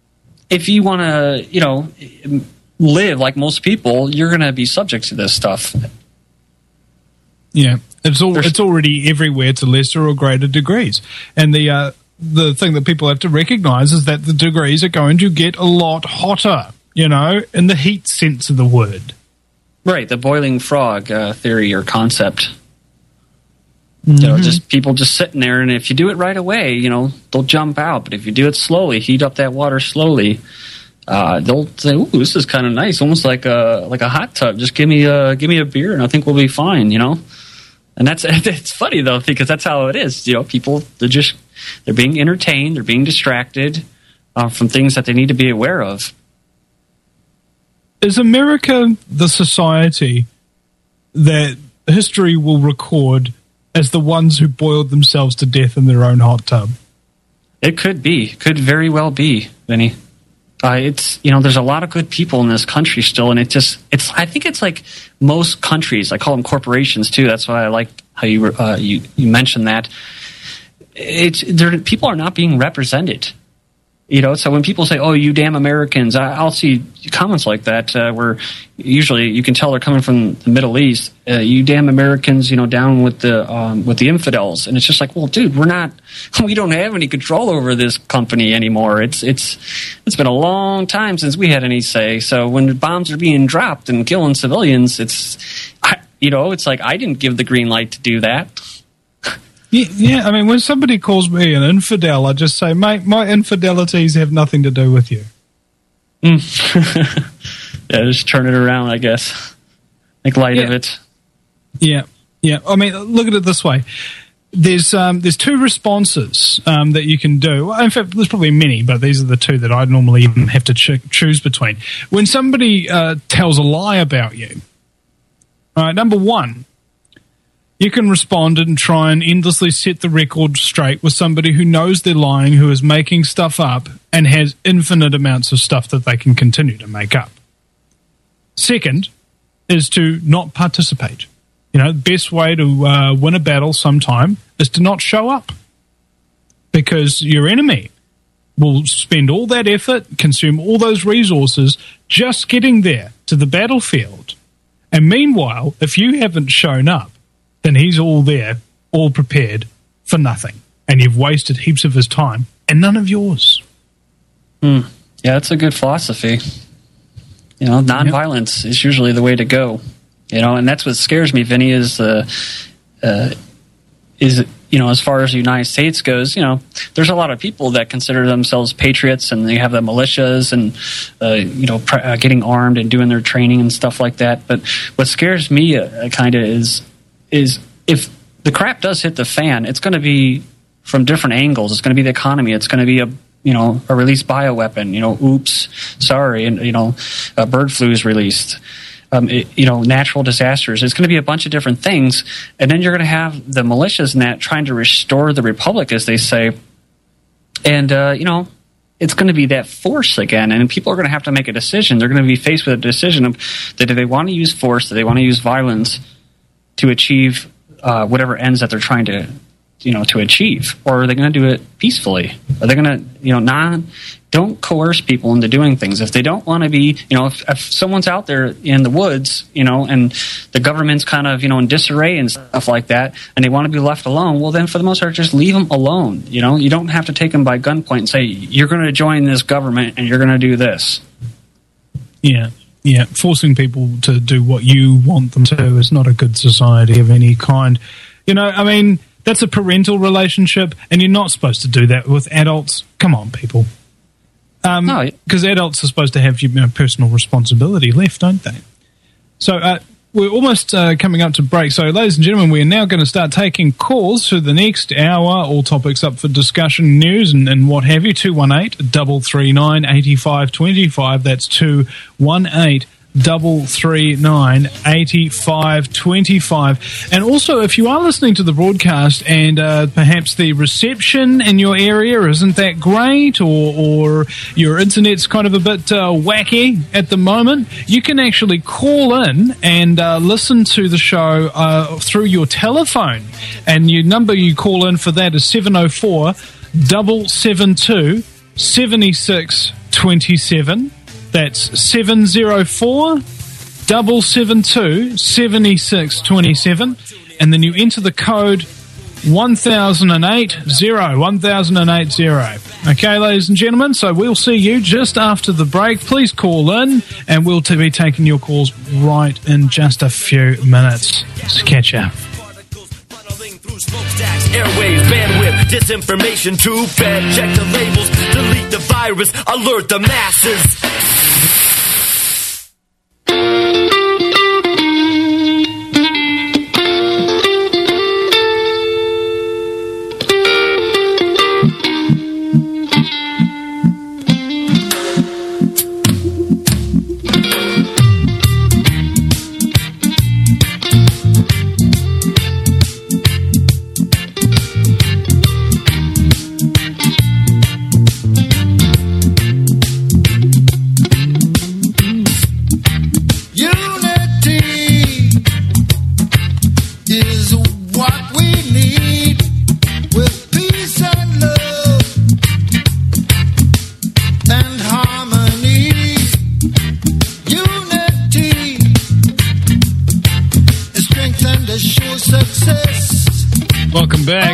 if you want to, you know, live like most people, you're going to be subject to this stuff. Yeah, it's all There's, it's already everywhere to lesser or greater degrees, and the uh, the thing that people have to recognise is that the degrees are going to get a lot hotter. You know, in the heat sense of the word. Right, the boiling frog uh, theory or concept. Mm-hmm. You know, just people just sitting there, and if you do it right away, you know, they'll jump out. But if you do it slowly, heat up that water slowly, uh, they'll say, "Ooh, this is kind of nice, almost like a like a hot tub. Just give me a give me a beer, and I think we'll be fine." You know, and that's it's funny though because that's how it is. You know, people they're just they're being entertained, they're being distracted uh, from things that they need to be aware of. Is America the society that history will record as the ones who boiled themselves to death in their own hot tub? It could be. Could very well be, Vinny. Uh, it's, you know, there's a lot of good people in this country still, and it just, it's, I think it's like most countries, I call them corporations too, that's why I like how you, uh, you, you mentioned that. It's, there, people are not being represented. You know, so when people say, "Oh, you damn Americans," I, I'll see comments like that uh, where usually you can tell they're coming from the Middle East. Uh, you damn Americans, you know, down with the um, with the infidels, and it's just like, well, dude, we're not, we don't have any control over this company anymore. It's it's it's been a long time since we had any say. So when the bombs are being dropped and killing civilians, it's, I, you know, it's like I didn't give the green light to do that. Yeah, yeah, I mean, when somebody calls me an infidel, I just say, mate, my infidelities have nothing to do with you. Mm. Yeah, just turn it around, I guess. Make light yeah. of it. Yeah, yeah. I mean, look at it this way. There's um, there's two responses um, that you can do. In fact, there's probably many, but these are the two that I normally even have to ch- choose between. When somebody uh, tells a lie about you, all right, number one, you can respond and try and endlessly set the record straight with somebody who knows they're lying, who is making stuff up, and has infinite amounts of stuff that they can continue to make up. Second is to not participate. You know, the best way to uh, win a battle sometime is to not show up, because your enemy will spend all that effort, consume all those resources just getting there to the battlefield. And meanwhile, if you haven't shown up, then he's all there, all prepared for nothing. And you've wasted heaps of his time and none of yours. Hmm. Yeah, that's a good philosophy. You know, nonviolence yep. is usually the way to go. You know, and that's what scares me, Vinny, is, uh, uh, is you know, as far as the United States goes, you know, there's a lot of people that consider themselves patriots, and they have the militias and, uh, you know, pr- uh, getting armed and doing their training and stuff like that. But what scares me uh, kind of is, is if the crap does hit the fan, it's going to be from different angles. It's going to be the economy. It's going to be a, you know, a released bioweapon. You know, oops, sorry, and you know, a bird flu is released. Um, it, you know, natural disasters. It's going to be a bunch of different things, and then you're going to have the militias and that trying to restore the republic, as they say. And uh, you know, it's going to be that force again, and people are going to have to make a decision. They're going to be faced with a decision of that do they want to use force, do they want to use violence to achieve uh, whatever ends that they're trying to, you know, to achieve, or are they going to do it peacefully? Are they going to, you know, non, don't coerce people into doing things. If they don't want to be, you know, if, if someone's out there in the woods, you know, and the government's kind of, you know, in disarray and stuff like that, and they want to be left alone, well, then for the most part, just leave them alone. You know, you don't have to take them by gunpoint and say, you're going to join this government and you're going to do this. Yeah. Yeah, forcing people to do what you want them to is not a good society of any kind. You know, I mean, that's a parental relationship, and you're not supposed to do that with adults. Come on, people. Um, no, because adults are supposed to have, you know, personal responsibility left, don't they? So uh, we're almost uh, coming up to break. So, ladies and gentlemen, we are now going to start taking calls for the next hour. All topics up for discussion, news, and, and what have you. two one eight, three three nine, eight five two five. That's two one eight, double three nine eighty five twenty five. And also, if you are listening to the broadcast and uh, perhaps the reception in your area isn't that great, or, or your internet's kind of a bit uh, wacky at the moment, you can actually call in and uh, listen to the show uh, through your telephone. And your number you call in for that is seven oh four, seven seven two, seven six twenty-seven. That's seven oh four, seven seven two, seven six two seven. And then you enter the code one thousand eight, one thousand eight. Okay, ladies and gentlemen, so we'll see you just after the break. Please call in, and we'll t- be taking your calls right in just a few minutes. So catch ya. Smokestacks, airwaves, bandwidth, disinformation, too bad. Check the labels, delete the virus, alert the masses. Welcome back.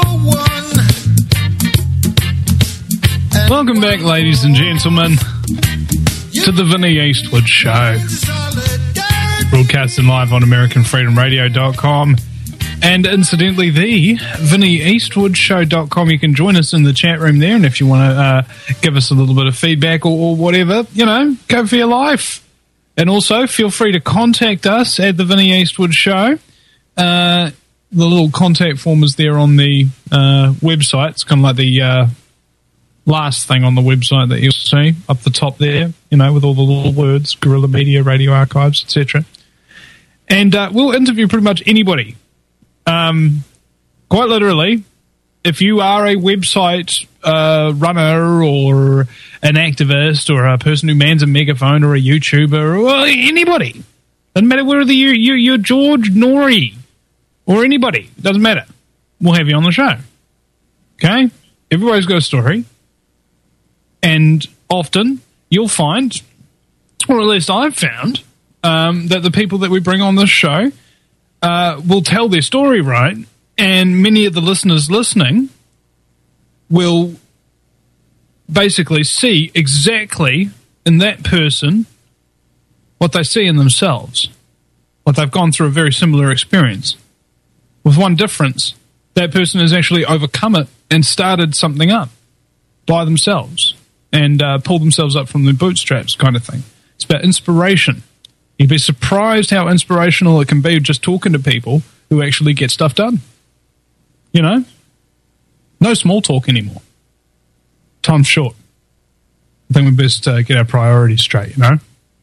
Welcome back, ladies and gentlemen, to the Vinnie Eastwood Show. Broadcasting live on American Freedom Radio dot com and incidentally the Vinnie Eastwood Show dot com. You can join us in the chat room there, and if you want to uh, give us a little bit of feedback or, or whatever, you know, go for your life. And also feel free to contact us at the Vinnie Eastwood Show. Uh, the little contact form is there on the uh, website. It's kind of like the uh, last thing on the website that you'll see up the top there, you know, with all the little words, Guerrilla Media, Radio Archives, et cetera. And uh, we'll interview pretty much anybody. Um, quite literally, if you are a website uh, runner or an activist or a person who mans a megaphone or a YouTuber or anybody, doesn't matter whether you, you, you're George Norrie or anybody, doesn't matter, we'll have you on the show. Okay? Everybody's got a story. And often you'll find, or at least I've found, um, that the people that we bring on this show uh, will tell their story right, and many of the listeners listening will basically see exactly in that person what they see in themselves, what they've gone through a very similar experience. With one difference, that person has actually overcome it and started something up by themselves and uh, pulled themselves up from the bootstraps kind of thing. It's about inspiration. You'd be surprised how inspirational it can be just talking to people who actually get stuff done. You know? No small talk anymore. Time's short. I think we best uh, get our priorities straight, you know?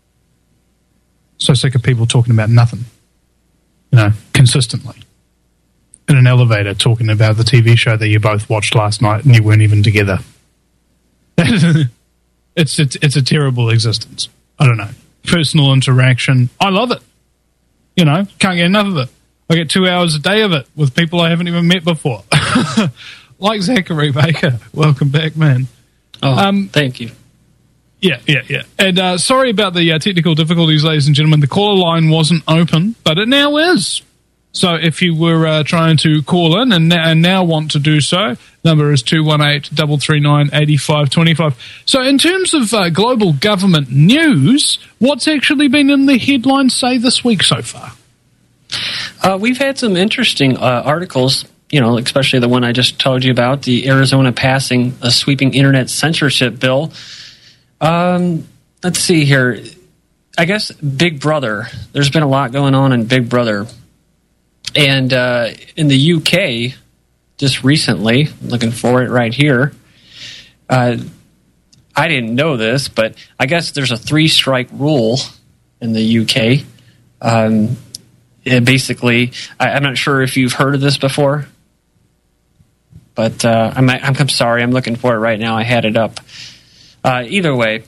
So sick of people talking about nothing, you know, consistently. In an elevator talking about the T V show that you both watched last night and you weren't even together. it's, it's it's a terrible existence. I don't know. Personal interaction. I love it. You know, can't get enough of it. I get two hours a day of it with people I haven't even met before. Like Zachary Baker. Welcome back, man. Oh, um, thank you. Yeah, yeah, yeah. And uh, sorry about the uh, technical difficulties, ladies and gentlemen. The caller line wasn't open, but it now is. So if you were uh, trying to call in and, and now want to do so, number is two one eight, three three nine, eight five two five. So in terms of uh, global government news, what's actually been in the headlines, say, this week so far? Uh, we've had some interesting uh, articles, you know, especially the one I just told you about, the Arizona passing a sweeping internet censorship bill. Um, let's see here. I guess Big Brother. There's been a lot going on in Big Brother. And uh, in the U K, just recently, looking for it right here, uh, I didn't know this, but I guess there's a three-strike rule in the U K. Um, it basically, I, I'm not sure if you've heard of this before, but uh, I'm, I'm, I'm sorry, I'm looking for it right now. I had it up. Uh, either way,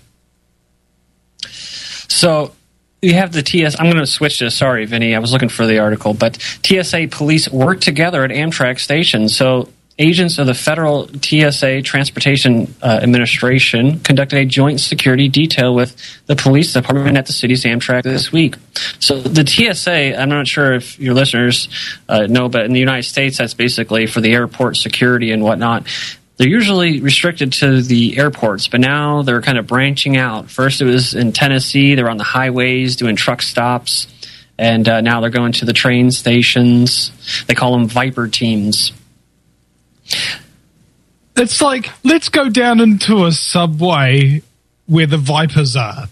so you have the T S. I'm going to switch to, sorry, Vinny, I was looking for the article, but T S A police work together at Amtrak stations. So agents of the Federal T S A Transportation uh, Administration conducted a joint security detail with the police department at the city's Amtrak this week. So the T S A, I'm not sure if your listeners uh, know, but in the United States, that's basically for the airport security and whatnot. They're usually restricted to the airports, but now they're kind of branching out. First, it was in Tennessee. They're on the highways doing truck stops, and uh, now they're going to the train stations. They call them Viper teams. It's like, let's go down into a subway where the Vipers are.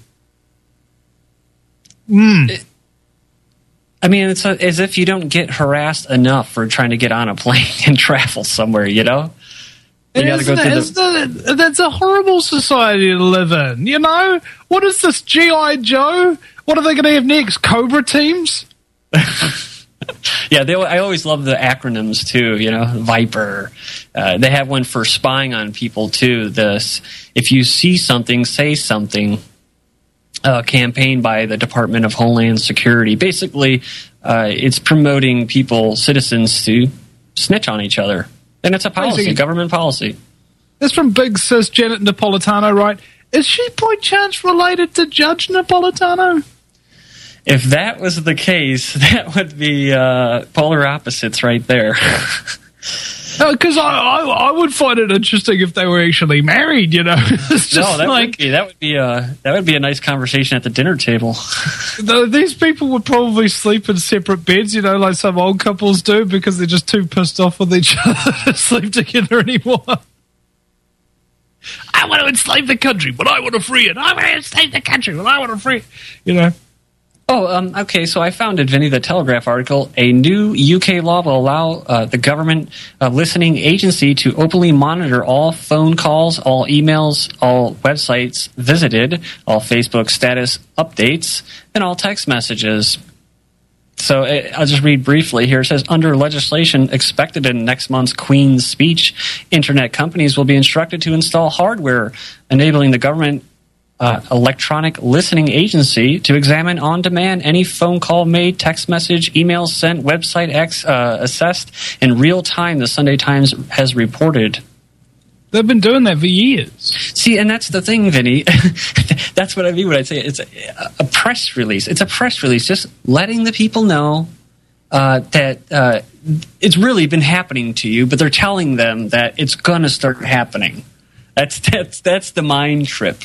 Mm. I mean, it's a, as if you don't get harassed enough for trying to get on a plane and travel somewhere, you know? You gotta go through the- that, that's a horrible society to live in, you know? What is this, G I. Joe? What are they going to have next? Cobra teams? Yeah, they, I always love the acronyms, too, you know, Viper. Uh, they have one for spying on people, too. This, if you see something, say something. Uh, campaign by the Department of Homeland Security. Basically, uh, it's promoting people, citizens, to snitch on each other. And it's a policy, government policy. That's from Big Sis Janet Napolitano, right? Is she by chance related to Judge Napolitano? If that was the case, that would be uh, polar opposites right there. Because I, I, I would find it interesting if they were actually married, you know. It's just no, that like, would be that would be a that would be a nice conversation at the dinner table. the, these people would probably sleep in separate beds, you know, like some old couples do, because they're just too pissed off with each other to sleep together anymore. I want to enslave the country, but I want to free it. I want to enslave the country, but I want to free it. You know. Oh, um, okay, so I found it, Vinny, the Telegraph article. A new U K law will allow uh, the government uh, listening agency to openly monitor all phone calls, all emails, all websites visited, all Facebook status updates, and all text messages. So uh, I'll just read briefly here. It says, under legislation expected in next month's Queen's speech, Internet companies will be instructed to install hardware enabling the government Uh, electronic listening agency to examine on demand any phone call made, text message, email sent, website ex, uh, assessed in real time, the Sunday Times has reported. They've been doing that for years. See, and that's the thing, Vinny. That's what I mean when I say it's a, a press release. It's a press release, just letting the people know uh, that uh, it's really been happening to you, but they're telling them that it's going to start happening. That's that's that's the mind trip.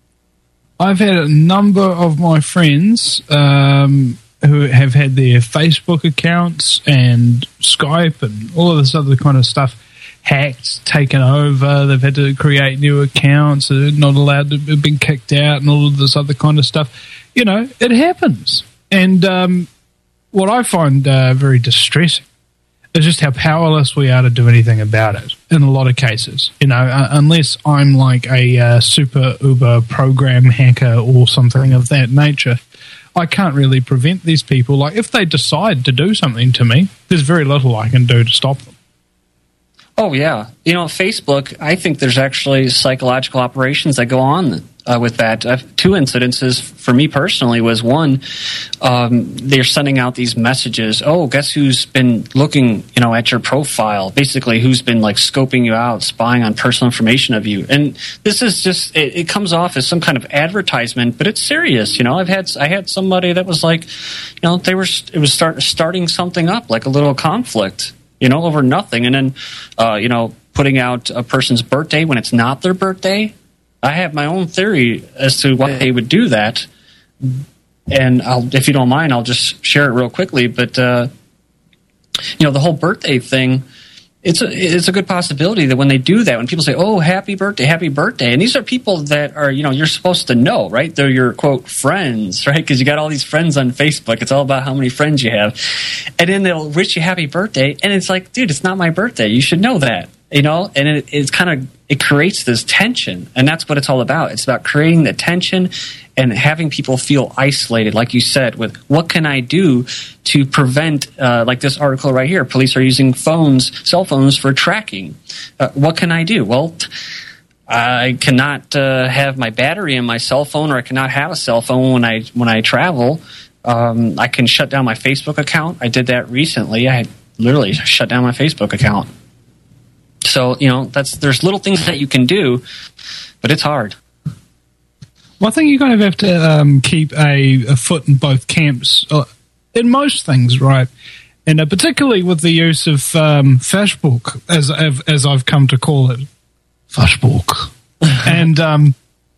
I've had a number of my friends um, who have had their Facebook accounts and Skype and all of this other kind of stuff hacked, taken over. They've had to create new accounts. They're not allowed to have been kicked out and all of this other kind of stuff. You know, it happens. And um, what I find uh, very distressing is just how powerless we are to do anything about it in a lot of cases. You know, uh, unless I'm like a uh, super uber program hacker or something of that nature, I can't really prevent these people. Like, if they decide to do something to me, there's very little I can do to stop them. Oh, yeah. You know, Facebook, I think there's actually psychological operations that go on uh, with that. Uh, two incidences for me personally was one, um, they're sending out these messages. Oh, guess who's been looking, you know, at your profile? Basically, who's been like scoping you out, spying on personal information of you. And this is just, it, it comes off as some kind of advertisement, but it's serious. You know, I've had, I had somebody that was like, you know, they were, it was start, starting something up, like a little conflict, you know, over nothing. And then, uh, you know, putting out a person's birthday when it's not their birthday. I have my own theory as to why they would do that. And I'll, if you don't mind, I'll just share it real quickly. But, uh, you know, the whole birthday thing, it's a, it's a good possibility that when they do that, when people say, oh, happy birthday, happy birthday, and these are people that are, you know, you're supposed to know, right? They're your, quote, friends, right? Because you got all these friends on Facebook. It's all about how many friends you have. And then they'll wish you happy birthday, and it's like, dude, it's not my birthday. You should know that, you know? And it, it's kind of, it creates this tension, and that's what it's all about. It's about creating the tension and having people feel isolated, like you said, with what can I do to prevent, uh, like this article right here, police are using phones, cell phones for tracking. Uh, what can I do? Well, t- I cannot uh, have my battery in my cell phone, or I cannot have a cell phone when I when I travel. Um, I can shut down my Facebook account. I did that recently. I literally shut down my Facebook account. So, you know, that's there's little things that you can do, but it's hard. Well, I think you kind of have to um, keep a, a foot in both camps uh, in most things, right? And uh, particularly with the use of um, Facebook, as as I've come to call it, Facebook. And um,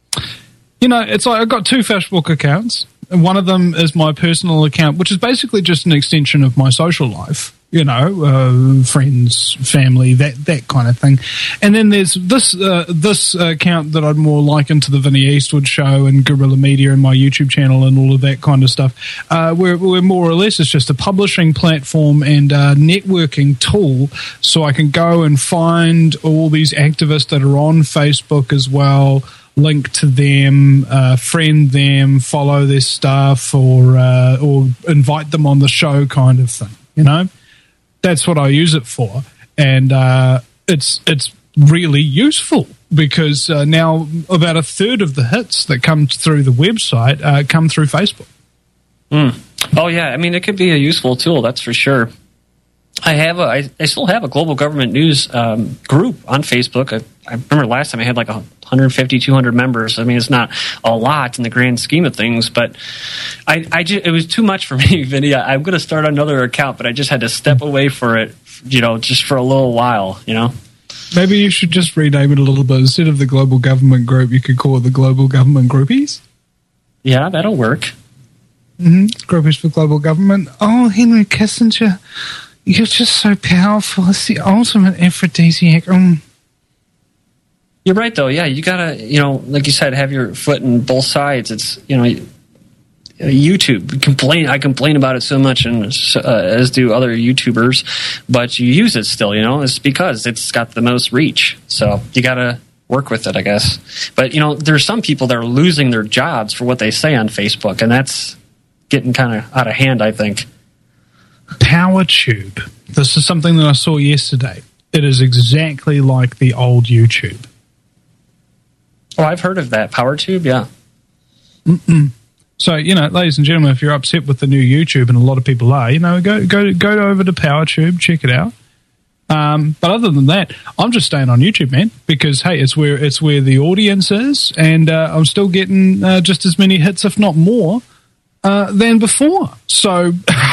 you know, it's like I've got two Facebook accounts, and one of them is my personal account, which is basically just an extension of my social life. You know, uh, friends, family, that that kind of thing. And then there's this uh, this account that I'd more liken to the Vinnie Eastwood Show and Guerrilla Media and my YouTube channel and all of that kind of stuff, uh, where, where more or less it's just a publishing platform and a networking tool, so I can go and find all these activists that are on Facebook as well, link to them, uh, friend them, follow their stuff, or uh, or invite them on the show, kind of thing. You know. That's what I use it for, and uh, it's it's really useful because uh, now about a third of the hits that come through the website uh, come through Facebook. Mm. Oh yeah, I mean it could be a useful tool, that's for sure. I have a, I, I still have a global government news um, group on Facebook. I, I remember last time I had like one hundred fifty, two hundred members. I mean, it's not a lot in the grand scheme of things, but I, I just, it was too much for me, Vinny. I, I'm going to start another account, but I just had to step away for it, you know, just for a little while, you know. Maybe you should just rename it a little bit. Instead of the global government group, you could call it the global government groupies. Yeah, that'll work. Mm-hmm. Groupies for global government. Oh, Henry Kissinger. You're just so powerful. It's the ultimate aphrodisiac. Mm. You're right, though. Yeah, you gotta, you know, like you said, have your foot in both sides. It's, you know, YouTube. Complain. I complain about it so much, and uh, as do other YouTubers. But you use it still. You know, it's because it's got the most reach. So you gotta work with it, I guess. But you know, there's some people that are losing their jobs for what they say on Facebook, and that's getting kind of out of hand, I think. PowerTube. This is something that I saw yesterday. It is exactly like the old YouTube. Oh, I've heard of that. PowerTube, yeah. Mm-mm. So, you know, ladies and gentlemen, if you're upset with the new YouTube, and a lot of people are, you know, go go go over to PowerTube, check it out. Um, but other than that, I'm just staying on YouTube, man, because hey, it's where it's where the audience is, and uh, I'm still getting uh, just as many hits, if not more, uh, than before. So.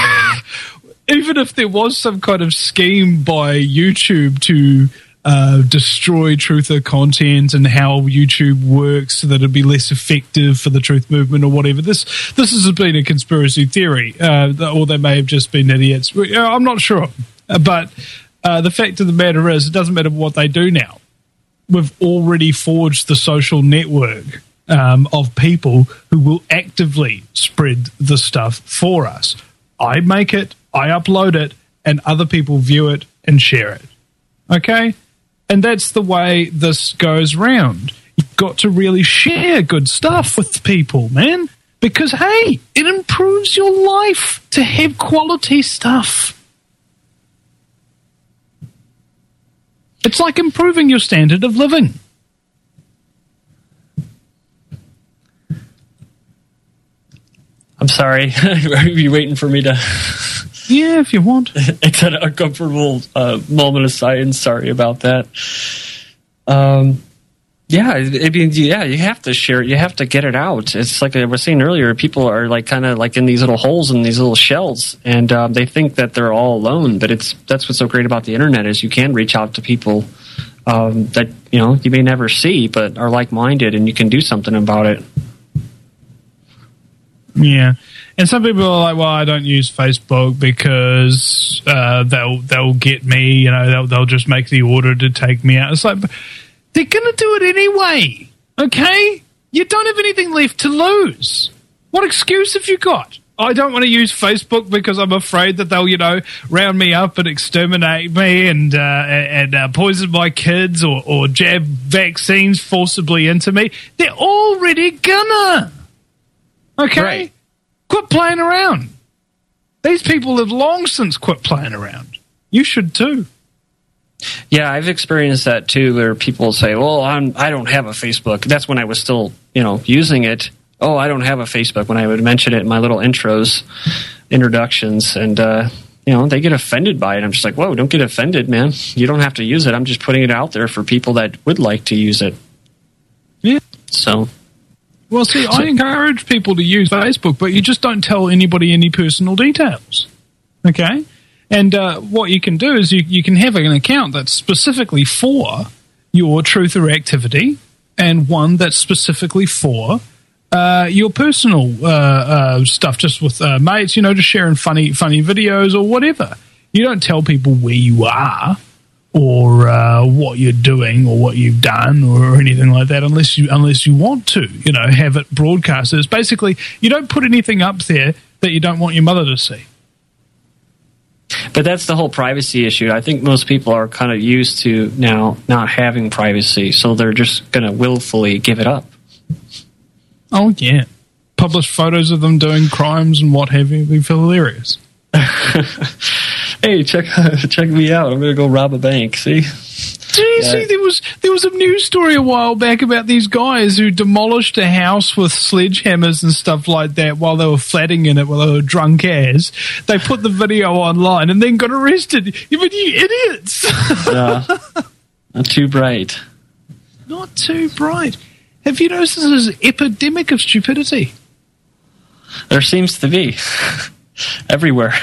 Even if there was some kind of scheme by YouTube to uh, destroy truther content and how YouTube works so that it'd be less effective for the truth movement or whatever, this this has been a conspiracy theory, uh, or they may have just been idiots. I'm not sure. But uh, the fact of the matter is, it doesn't matter what they do now. We've already forged the social network um, of people who will actively spread the stuff for us. I make it, I upload it, and other people view it and share it. Okay? And that's the way this goes round. You've got to really share good stuff with people, man. Because, hey, it improves your life to have quality stuff. It's like improving your standard of living. I'm sorry. Are you waiting for me to... Yeah, if you want. It's an uncomfortable uh, moment of silence. Sorry about that. Um, yeah, I mean, yeah, you have to share it. You have to get it out. It's like I was saying earlier, people are like kind of like in these little holes in these little shells, and um, they think that they're all alone. But it's that's what's so great about the internet is you can reach out to people um, that you know you may never see, but are like-minded, and you can do something about it. Yeah. And some people are like, well, I don't use Facebook because uh, they'll they'll get me, you know, they'll they'll just make the order to take me out. It's like, they're going to do it anyway, okay? You don't have anything left to lose. What excuse have you got? I don't want to use Facebook because I'm afraid that they'll, you know, round me up and exterminate me and uh, and uh, poison my kids or, or jab vaccines forcibly into me. They're already gonna. Okay? Right. Quit playing around. These people have long since quit playing around. You should too. Yeah, I've experienced that too, where people say, well, I'm, I don't have a Facebook. That's when I was still, you know, using it. Oh, I don't have a Facebook, when I would mention it in my little intros, introductions. And, uh, you know, they get offended by it. I'm just like, whoa, don't get offended, man. You don't have to use it. I'm just putting it out there for people that would like to use it. Yeah. So, well, see, so, I encourage people to use Facebook, but you just don't tell anybody any personal details. Okay? And uh, what you can do is you, you can have an account that's specifically for your truth or activity, and one that's specifically for uh, your personal uh, uh, stuff, just with uh, mates, you know, just sharing funny funny videos or whatever. You don't tell people where you are or uh, what you're doing or what you've done or anything like that, unless you unless you want to, you know, have it broadcasted. It's basically, you don't put anything up there that you don't want your mother to see. But that's the whole privacy issue. I think most people are kind of used to now not having privacy, so they're just going to willfully give it up. Oh, yeah. Publish photos of them doing crimes and what have you. We feel hilarious. Hey, check check me out. I'm going to go rob a bank. See? Did you see there was there was a news story a while back about these guys who demolished a house with sledgehammers and stuff like that while they were flatting in it while they were drunk as. They put the video online and then got arrested. You mean, you idiots? Yeah. Not too bright. Not too bright. Have you noticed this is epidemic of stupidity? There seems to be. Everywhere.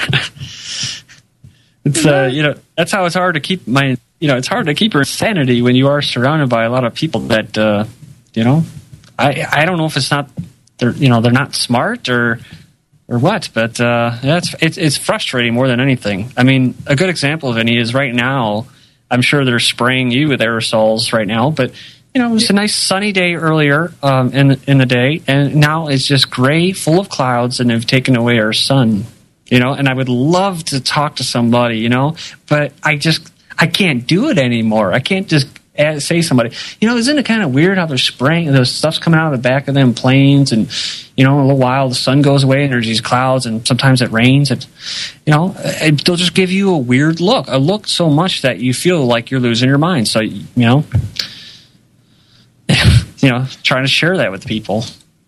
It's uh, you know, that's how it's hard to keep my you know, it's hard to keep your sanity when you are surrounded by a lot of people that uh, you know, I I don't know if it's not they're you know, they're not smart or or what, but uh, yeah, it's, it's it's frustrating more than anything. I mean, a good example of any is right now, I'm sure they're spraying you with aerosols right now, but you know, it was a nice sunny day earlier um, in in the day, and now it's just gray, full of clouds, and they've taken away our sun. You know, and I would love to talk to somebody, you know, but I just, I can't do it anymore. I can't just add, say somebody, you know, isn't it kind of weird how they're spraying, those stuff's coming out of the back of them planes, and, you know, in a little while the sun goes away and there's these clouds, and sometimes it rains, and, you know, it, they'll just give you a weird look, a look so much that you feel like you're losing your mind. So, you know, you know, trying to share that with people.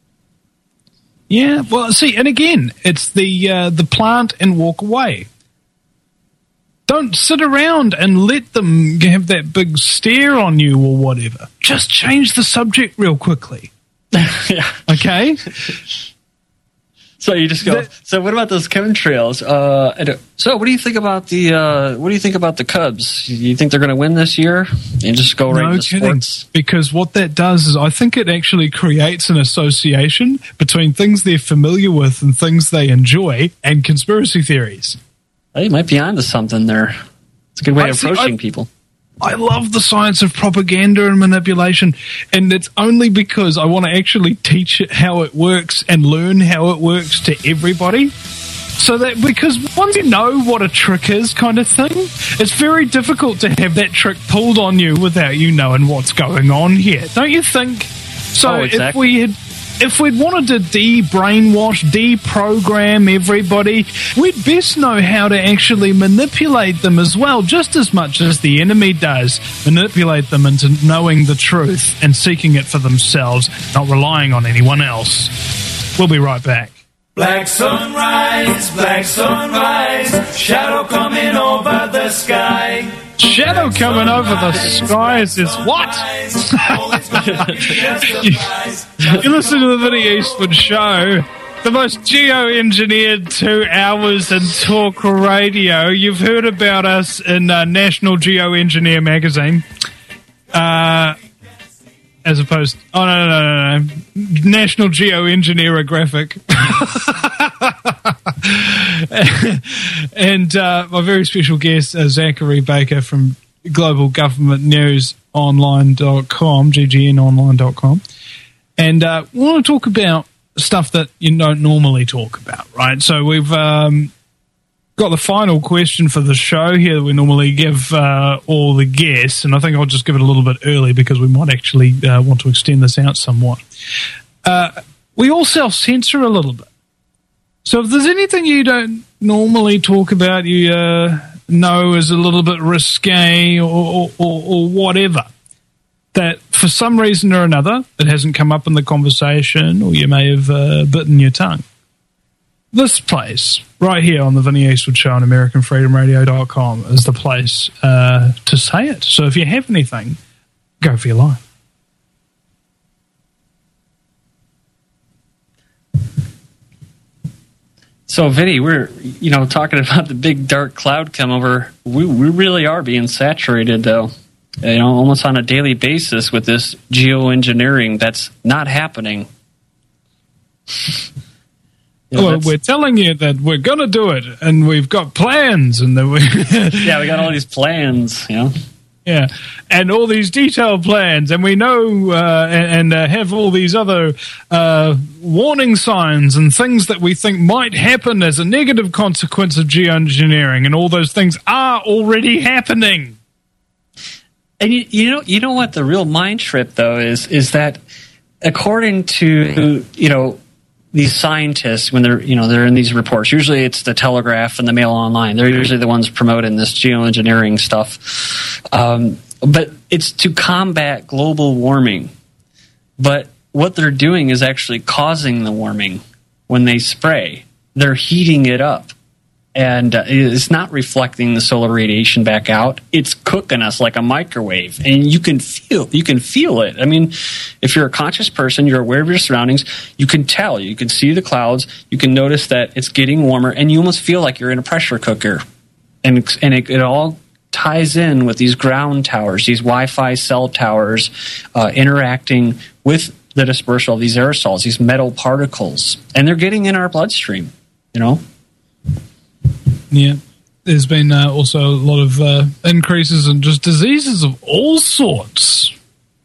Yeah, well, see, and again, it's the uh, the plant and walk away. Don't sit around and let them have that big stare on you or whatever. Just change the subject real quickly. Yeah. Okay? So you just go, the, so what about those chemtrails? Uh, and, so what do you think about the uh, what do you think about the Cubs? You think they're going to win this year? And just go right no into kidding. sports? Because what that does is I think it actually creates an association between things they're familiar with and things they enjoy and conspiracy theories. They might be onto something there. It's a good way I of see, approaching I, people. I love the science of propaganda and manipulation, and it's only because I want to actually teach it how it works and learn how it works to everybody. So that, because once you know what a trick is kind of thing, it's very difficult to have that trick pulled on you without you knowing what's going on here. Don't you think? So oh, exactly. if we had If we'd wanted to de-brainwash, deprogram everybody, we'd best know how to actually manipulate them as well, just as much as the enemy does. Manipulate them into knowing the truth and seeking it for themselves, not relying on anyone else. We'll be right back. Black sunrise, black sunrise, shadow coming over the sky. Shadow coming over the skies is what? you, you listen to the Vinny Eastwood Show, the most geoengineered two hours in talk radio. You've heard about us in uh, National Geoengineer magazine. Uh, as opposed... Oh, no, no, no, no. National Geoengineer graphic. And uh, my very special guest, uh, Zachary Baker from Global Government News Online dot com, G G N online dot com. And uh, we want to talk about stuff that you don't normally talk about, right? So we've um, got the final question for the show here that we normally give uh, all the guests, and I think I'll just give it a little bit early because we might actually uh, want to extend this out somewhat. Uh, we all self-censor a little bit. So if there's anything you don't normally talk about, you uh, know is a little bit risque or, or, or, or whatever, that for some reason or another it hasn't come up in the conversation, or you may have uh, bitten your tongue, this place, right here on the Vinny Eastwood Show on American Freedom Radio dot com, is the place uh, to say it. So if you have anything, go for your life. So, Vinny, we're, you know, talking about the big dark cloud come over. We, we really are being saturated, though, you know, almost on a daily basis with this geoengineering that's not happening. You know, well, we're telling you that we're going to do it, and we've got plans, and that we yeah, we got all these plans, you know. Yeah, and all these detailed plans, and we know uh, and, and uh, have all these other uh, warning signs and things that we think might happen as a negative consequence of geoengineering, and all those things are already happening. And you, you know, you know what the real mind trip though is is that according to you know these scientists, when they're you know they're in these reports, usually it's the Telegraph and the Mail Online. They're usually the ones promoting this geoengineering stuff. Um, but it's to combat global warming. But what they're doing is actually causing the warming when they spray. They're heating it up. And uh, it's not reflecting the solar radiation back out. It's cooking us like a microwave. And you can feel you can feel it. I mean, if you're a conscious person, you're aware of your surroundings, you can tell. You can see the clouds. You can notice that it's getting warmer. And you almost feel like you're in a pressure cooker. And, and it, it all ties in with these ground towers, these Wi-Fi cell towers uh, interacting with the dispersal of these aerosols, these metal particles. And they're getting in our bloodstream, you know? Yeah. There's been uh, also a lot of uh, increases in just diseases of all sorts.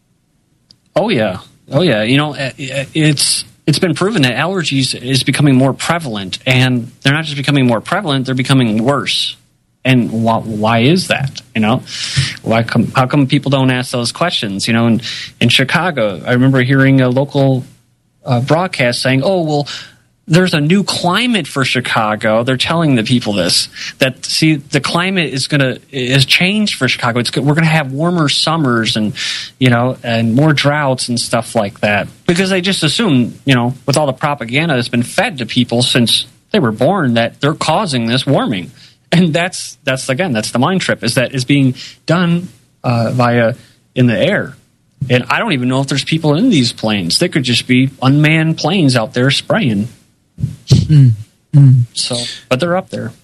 Oh, yeah. Oh, yeah. You know, it's it's been proven that allergies is becoming more prevalent. And they're not just becoming more prevalent, they're becoming worse. And why, why is that? You know, why come? How come people don't ask those questions? You know, in in Chicago, I remember hearing a local uh, broadcast saying, "Oh, well, there's a new climate for Chicago." They're telling the people this that see the climate is gonna is changed for Chicago. It's we're gonna have warmer summers and you know and more droughts and stuff like that because they just assume you know with all the propaganda that's been fed to people since they were born that they're causing this warming. And that's that's again that's the mind trip is that is being done uh, via in the air, and I don't even know if there's people in these planes. They could just be unmanned planes out there spraying. Mm. Mm. So, but they're up there.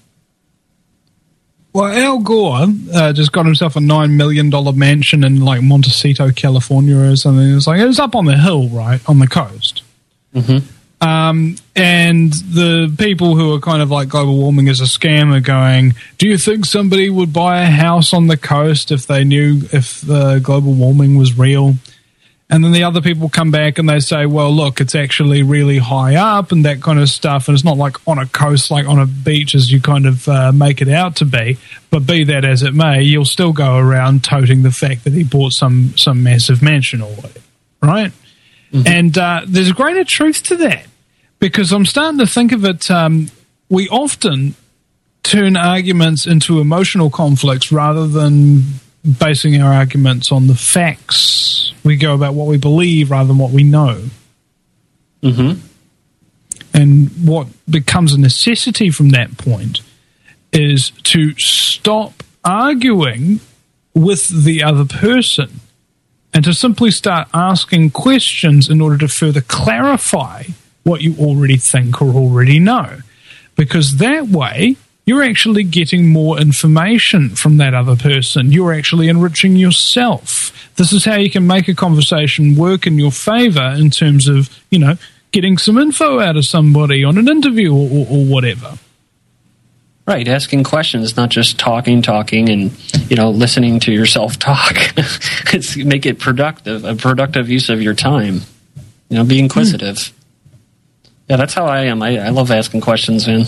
Well, Al Gore uh, just got himself a nine million dollar mansion in like Montecito, California, or something. It was like it was up on the hill, right on the coast. Mm-hmm. Um, and the people who are kind of like global warming is a scam are going, do you think somebody would buy a house on the coast if they knew if the global warming was real? And then the other people come back and they say, well, look, it's actually really high up and that kind of stuff. And it's not like on a coast, like on a beach as you kind of uh, make it out to be. But be that as it may, you'll still go around toting the fact that he bought some, some massive mansion or whatever, right? Mm-hmm. And uh, there's a greater truth to that. Because I'm starting to think of it, um, we often turn arguments into emotional conflicts rather than basing our arguments on the facts. We go about what we believe rather than what we know. Mm-hmm. And what becomes a necessity from that point is to stop arguing with the other person and to simply start asking questions in order to further clarify what you already think or already know. Because that way, you're actually getting more information from that other person. You're actually enriching yourself. This is how you can make a conversation work in your favor in terms of, you know, getting some info out of somebody on an interview or, or, or whatever. Right, asking questions, not just talking, talking, and you know, listening to yourself talk. It's make it productive, a productive use of your time. You know, be inquisitive. Mm. Yeah, that's how I am. I, I love asking questions, man.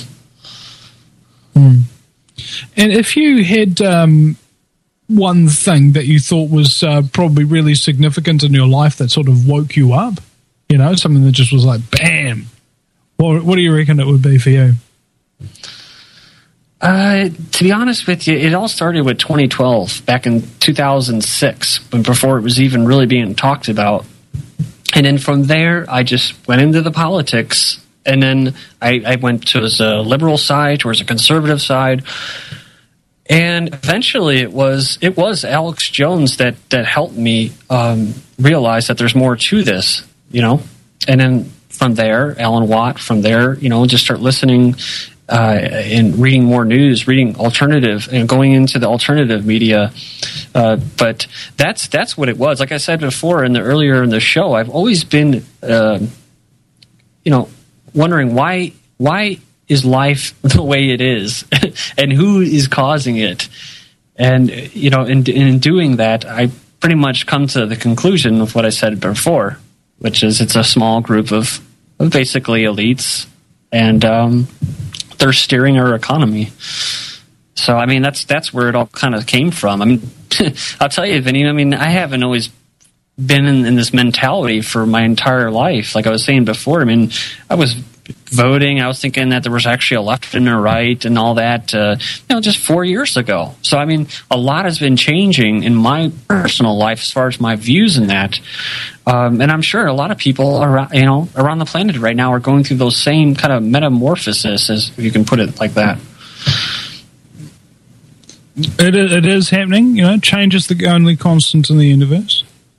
Mm. And if you had um, one thing that you thought was uh, probably really significant in your life that sort of woke you up, you know, something that just was like, bam, what, what do you reckon it would be for you? Uh, to be honest with you, it all started with twenty twelve, back in two thousand six, when before it was even really being talked about. And then from there, I just went into the politics and then I, I went to a liberal side, towards a conservative side, and eventually it was it was Alex Jones that that helped me um, realize that there's more to this, you know. And then from there, Alan Watt. From there, you know, just start listening uh, and reading more news, reading alternative, and going into the alternative media. Uh, but that's that's what it was. Like I said before, in the earlier in the show, I've always been, uh, you know, wondering why why. is life the way it is, and who is causing it? And, you know, in, in doing that, I pretty much come to the conclusion of what I said before, which is it's a small group of, of basically elites, and um, they're steering our economy. So, I mean, that's that's where it all kind of came from. I mean, I'll tell you, Vinny, I mean, I haven't always been in, in this mentality for my entire life. Like I was saying before, I mean, I was voting, I was thinking that there was actually a left and a right and all that, uh, you know, just four years ago. So, I mean, a lot has been changing in my personal life as far as my views in that. Um, and I'm sure a lot of people around, you know, around the planet right now are going through those same kind of metamorphoses, as if you can put it like that. It, it is happening, you know, change is the only constant in the universe.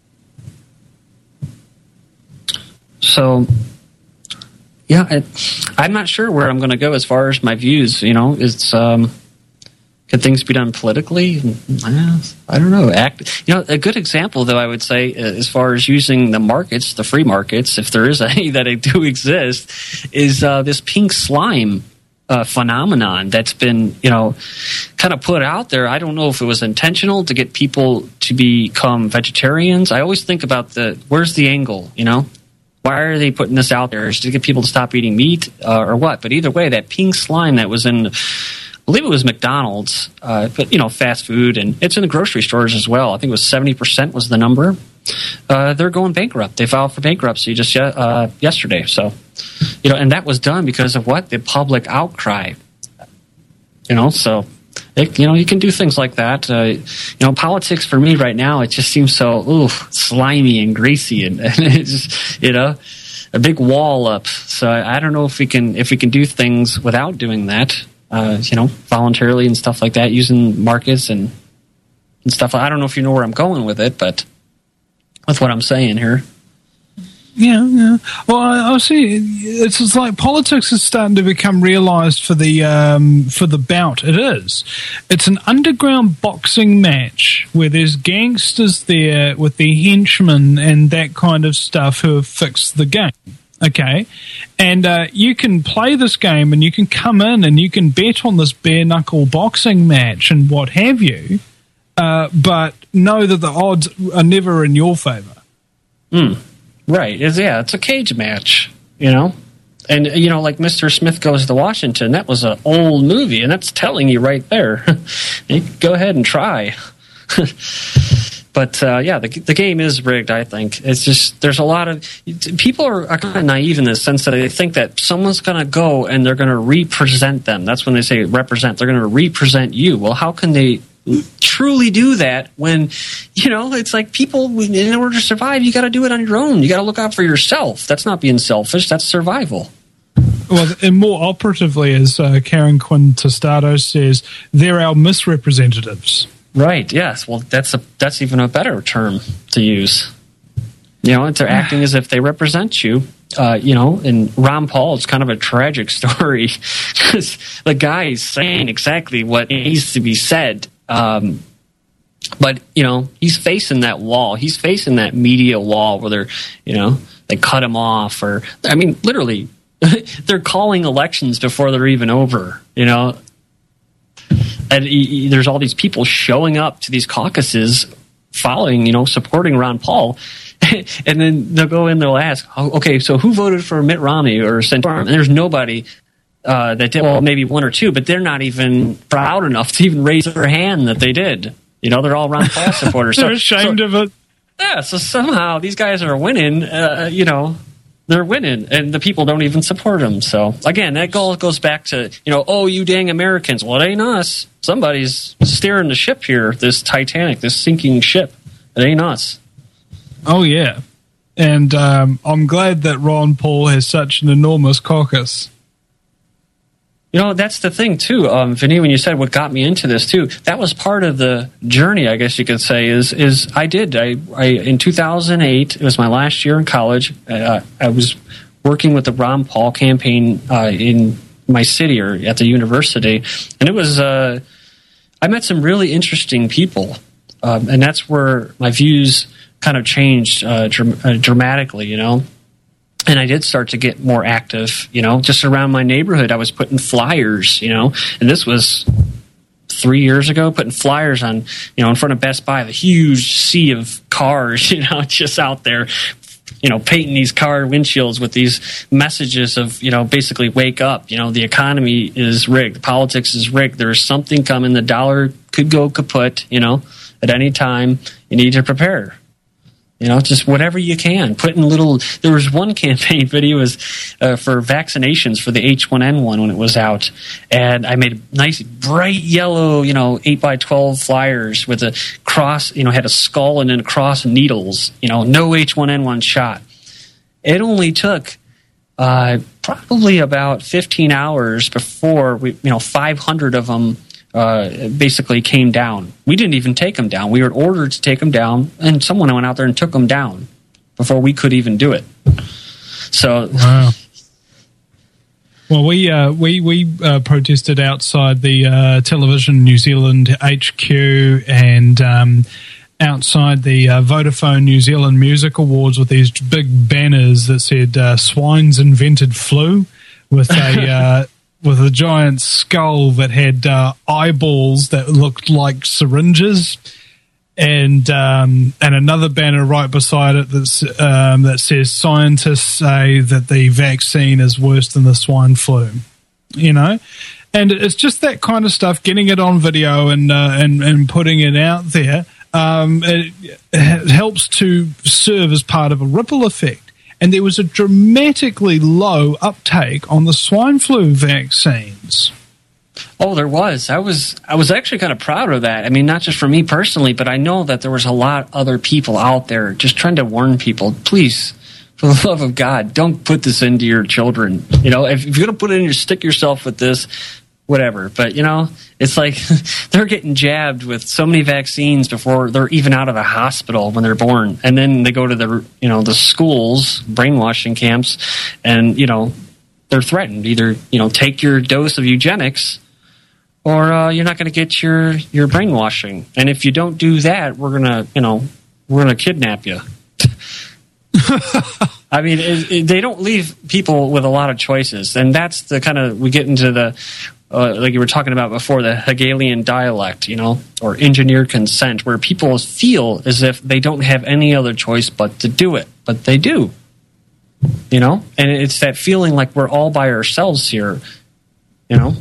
So, yeah, it, I'm not sure where I'm going to go as far as my views. You know, it's um, could things be done politically? I don't know. Act. You know, a good example, though, I would say, as far as using the markets, the free markets, if there is any that do exist, is uh, this pink slime uh, phenomenon that's been, you know, kind of put out there. I don't know if it was intentional to get people to become vegetarians. I always think about the where's the angle, you know. Why are they putting this out there? Is it to get people to stop eating meat uh, or what? But either way, that pink slime that was in, I believe it was McDonald's, uh, but, you know, fast food, and it's in the grocery stores as well. I think it was seventy percent was the number. Uh, they're going bankrupt. They filed for bankruptcy just uh, yesterday. So, you know, and that was done because of what? The public outcry. You know, so... It, you know, you can do things like that. Uh, you know, politics for me right now, it just seems so ooh, slimy and greasy, and, and it's just, you know, a big wall up. So I, I don't know if we can if we can do things without doing that. Uh, you know, voluntarily and stuff like that, using markets and and stuff. I don't know if you know where I'm going with it, but with what I'm saying here. Yeah, yeah. Well, I, I see. It's, it's like politics is starting to become realised for the um, for the bout. It is. It's an underground boxing match where there's gangsters there with their henchmen and that kind of stuff who have fixed the game. Okay, and uh, you can play this game and you can come in and you can bet on this bare knuckle boxing match and what have you, uh, but know that the odds are never in your favour. Hmm. Right. It's, yeah, it's a cage match, you know? And, you know, like Mister Smith Goes to Washington, that was an old movie, and that's telling you right there. You can go ahead and try. But, uh, yeah, the, the game is rigged, I think. It's just, there's a lot of, people are, are kind of naive in the sense that they think that someone's going to go and they're going to represent them. That's when they say represent. They're going to represent you. Well, how can they truly do that when, you know, it's like people, in order to survive, you got to do it on your own. You got to look out for yourself. That's not being selfish. That's survival. Well, and more operatively, as uh, Karen Quinn Tostado says, they're our misrepresentatives. Right. Yes. Well, that's a that's even a better term to use. You know, they're acting as if they represent you. Uh, you know, and Ron Paul, it's kind of a tragic story because the guy is saying exactly what needs to be said. Um, but, you know, he's facing that wall. He's facing that media wall where they're, you know, they cut him off, or, I mean, literally, they're calling elections before they're even over, you know. And he, he, there's all these people showing up to these caucuses following, you know, supporting Ron Paul. And then they'll go in, they'll ask, oh, okay, so who voted for Mitt Romney or Santorum? And there's nobody uh, that did, well, maybe one or two, but they're not even proud enough to even raise their hand that they did. You know, they're all Ron Paul supporters. They're so, ashamed so, of it. Yeah, so somehow these guys are winning, uh, you know, they're winning, and the people don't even support them. So, again, that goal goes back to, you know, oh, you dang Americans. Well, it ain't us. Somebody's steering the ship here, this Titanic, this sinking ship. It ain't us. Oh, yeah. And um, I'm glad that Ron Paul has such an enormous caucus. You know, that's the thing, too, um, Vinny, when you said what got me into this, too, that was part of the journey, I guess you could say, is is I did. I, I in two thousand eight, it was my last year in college, uh, I was working with the Ron Paul campaign uh, in my city or at the university, and it was, uh, I met some really interesting people, um, and that's where my views kind of changed uh, dr- uh, dramatically, you know. And I did start to get more active, you know, just around my neighborhood. I was putting flyers, you know, and this was three years ago, putting flyers on, you know, in front of Best Buy, the huge sea of cars, you know, just out there, you know, painting these car windshields with these messages of, you know, basically wake up, you know, the economy is rigged, politics is rigged, there's something coming, the dollar could go kaput, you know, at any time, you need to prepare. You know, just whatever you can. Put in little. There was one campaign video was uh, for vaccinations for the H one N one when it was out, and I made nice bright yellow, you know, eight by twelve flyers with a cross. You know, had a skull and then a cross and needles. You know, no H one N one shot. It only took uh, probably about fifteen hours before we, you know, five hundred of them. Uh, basically came down. We didn't even take them down. We were ordered to take them down, and someone went out there and took them down before we could even do it. So, wow. Well, we uh, we we uh, protested outside the uh, Television New Zealand H Q and um, outside the uh, Vodafone New Zealand Music Awards with these big banners that said uh, "Swines invented flu," with a uh, with a giant skull that had uh, eyeballs that looked like syringes, and um, and another banner right beside it that's, um, that says "Scientists say that the vaccine is worse than the swine flu." You know, and it's just that kind of stuff. Getting it on video and uh, and and putting it out there, um, it, it helps to serve as part of a ripple effect. And there was a dramatically low uptake on the swine flu vaccines. Oh, there was. I was I was actually kind of proud of that. I mean, not just for me personally, but I know that there was a lot of other people out there just trying to warn people, please, for the love of God, don't put this into your children. You know, if, if you're going to put it in, your stick yourself with this, whatever. But, you know, it's like they're getting jabbed with so many vaccines before they're even out of the hospital when they're born. And then they go to the, you know, the schools, brainwashing camps, and, you know, they're threatened. Either, you know, take your dose of eugenics or uh, you're not going to get your, your brainwashing. And if you don't do that, we're going to, you know, we're going to kidnap you. I mean, it, it, they don't leave people with a lot of choices. And that's the kind of, we get into the, Uh, like you were talking about before, the Hegelian dialect, you know, or engineered consent, where people feel as if they don't have any other choice but to do it, but they do, you know, and it's that feeling like we're all by ourselves here, you know.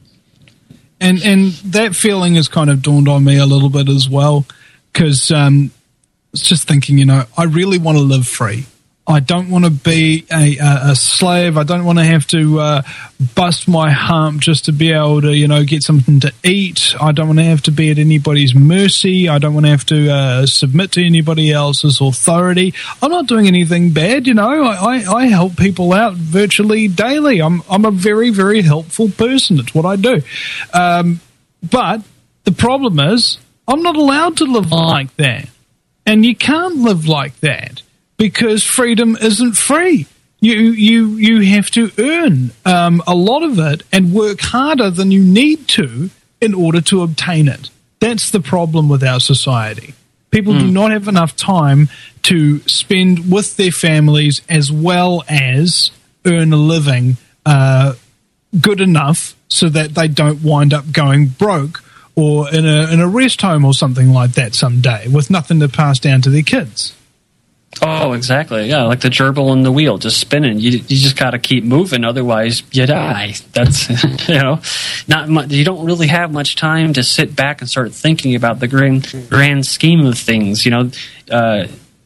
And and that feeling has kind of dawned on me a little bit as well, because um, it's just thinking, you know, I really want to live free. I don't want to be a, a, a slave. I don't want to have to uh, bust my hump just to be able to, you know, get something to eat. I don't want to have to be at anybody's mercy. I don't want to have to uh, submit to anybody else's authority. I'm not doing anything bad, you know. I, I, I help people out virtually daily. I'm I'm a very, very helpful person. It's what I do. Um, but the problem is I'm not allowed to live like that. And you can't live like that. Because freedom isn't free. You you you have to earn um, a lot of it and work harder than you need to in order to obtain it. That's the problem with our society. People mm. do not have enough time to spend with their families as well as earn a living uh, good enough so that they don't wind up going broke or in a, in a rest home or something like that someday with nothing to pass down to their kids. Oh, exactly. Yeah, like the gerbil in the wheel, just spinning. You you just got to keep moving, otherwise you die. That's you know, not much. You don't really have much time to sit back and start thinking about the grand grand scheme of things. You know, uh,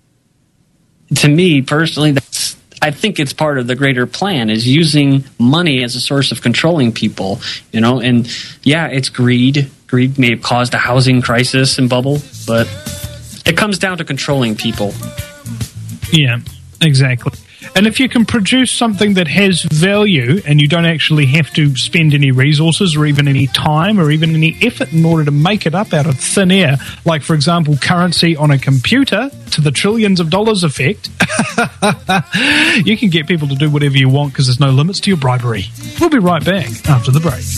to me personally, that's I think it's part of the greater plan is using money as a source of controlling people. You know, and yeah, it's greed. Greed may have caused a housing crisis and bubble, but it comes down to controlling people. Yeah, Exactly. And if you can produce something that has value and you don't actually have to spend any resources or even any time or even any effort in order to make it up out of thin air, like, for example, currency on a computer to the trillions of dollars effect, you can get people to do whatever you want because there's no limits to your bribery. We'll be right back after the break.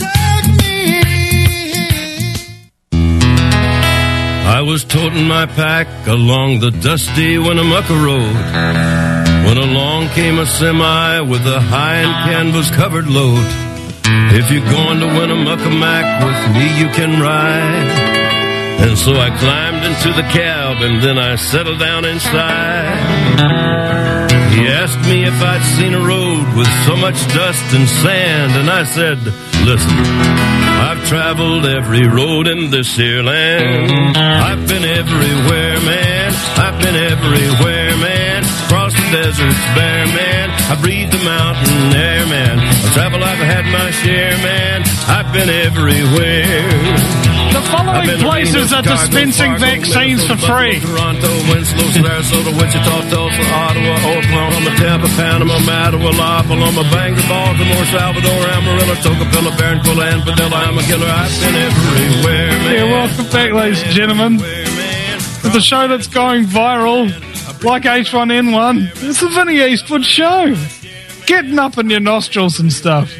I was toting my pack along the dusty Winnemucca Road when along came a semi with a high and canvas-covered load. If you're going to Winnemucca Mac with me, you can ride. And so I climbed into the cab and then I settled down inside. He asked me if I'd seen a road with so much dust and sand, and I said, listen, I've traveled every road in this here land. I've been everywhere, man. I've been everywhere, man. Across the deserts bare, man. I breathe the mountain air, man. I travel, I've had my share, man. I've been everywhere. The following places are dispensing vaccines for free. Toronto, Winslow, Sarasota, Wichita, Tulsa, Ottawa, Oklahoma, Tampa, Panama, Mattawa, La Paloma, Bangor, Baltimore, Salvador, Amarillo, Tocopilla, Barranquilla, and Padilla. I'm a killer. I've been everywhere, man. Yeah, welcome back, ladies and gentlemen, to the show that's going viral like H one N one. It's the Vinnie Eastwood Show. Getting up in your nostrils and stuff.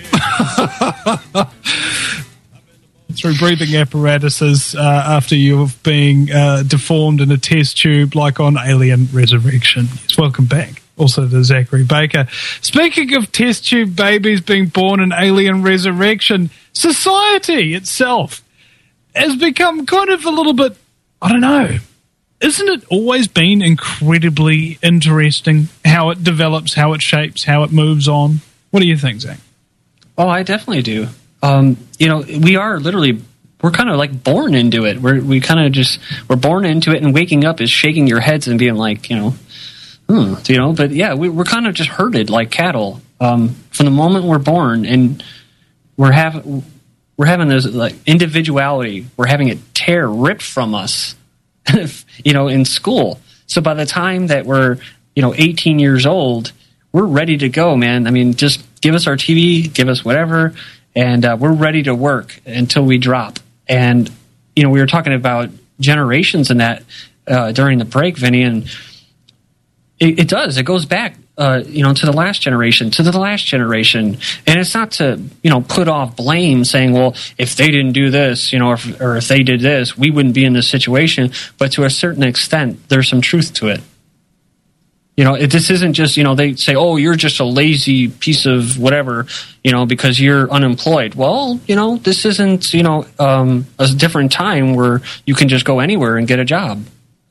Through breathing apparatuses uh, after you've been uh, deformed in a test tube like on Alien Resurrection. Yes, welcome back. Also to Zachary Baker. Speaking of test tube babies being born in Alien Resurrection, society itself has become kind of a little bit, I don't know, isn't it always been incredibly interesting how it develops, how it shapes, how it moves on? What do you think, Zach? Oh, I definitely do. Um, you know, we are literally, we're kind of like born into it. We're, we kind of just, we're born into it, and waking up is shaking your heads and being like, you know, hmm, you know, but yeah, we, we're kind of just herded like cattle, um, from the moment we're born, and we're having, we're having this like individuality. We're having it tear ripped from us, you know, in school. So by the time that we're, you know, eighteen years old, we're ready to go, man. I mean, just give us our T V, give us whatever. And uh, we're ready to work until we drop. And, you know, we were talking about generations in that uh, during the break, Vinny, and it, it does. It goes back, uh, you know, to the last generation, to the last generation. And it's not to, you know, put off blame saying, well, if they didn't do this, you know, or if, or if they did this, we wouldn't be in this situation. But to a certain extent, there's some truth to it. You know, it, this isn't just, you know, they say, oh, you're just a lazy piece of whatever, you know, because you're unemployed. Well, you know, this isn't, you know, um, a different time where you can just go anywhere and get a job.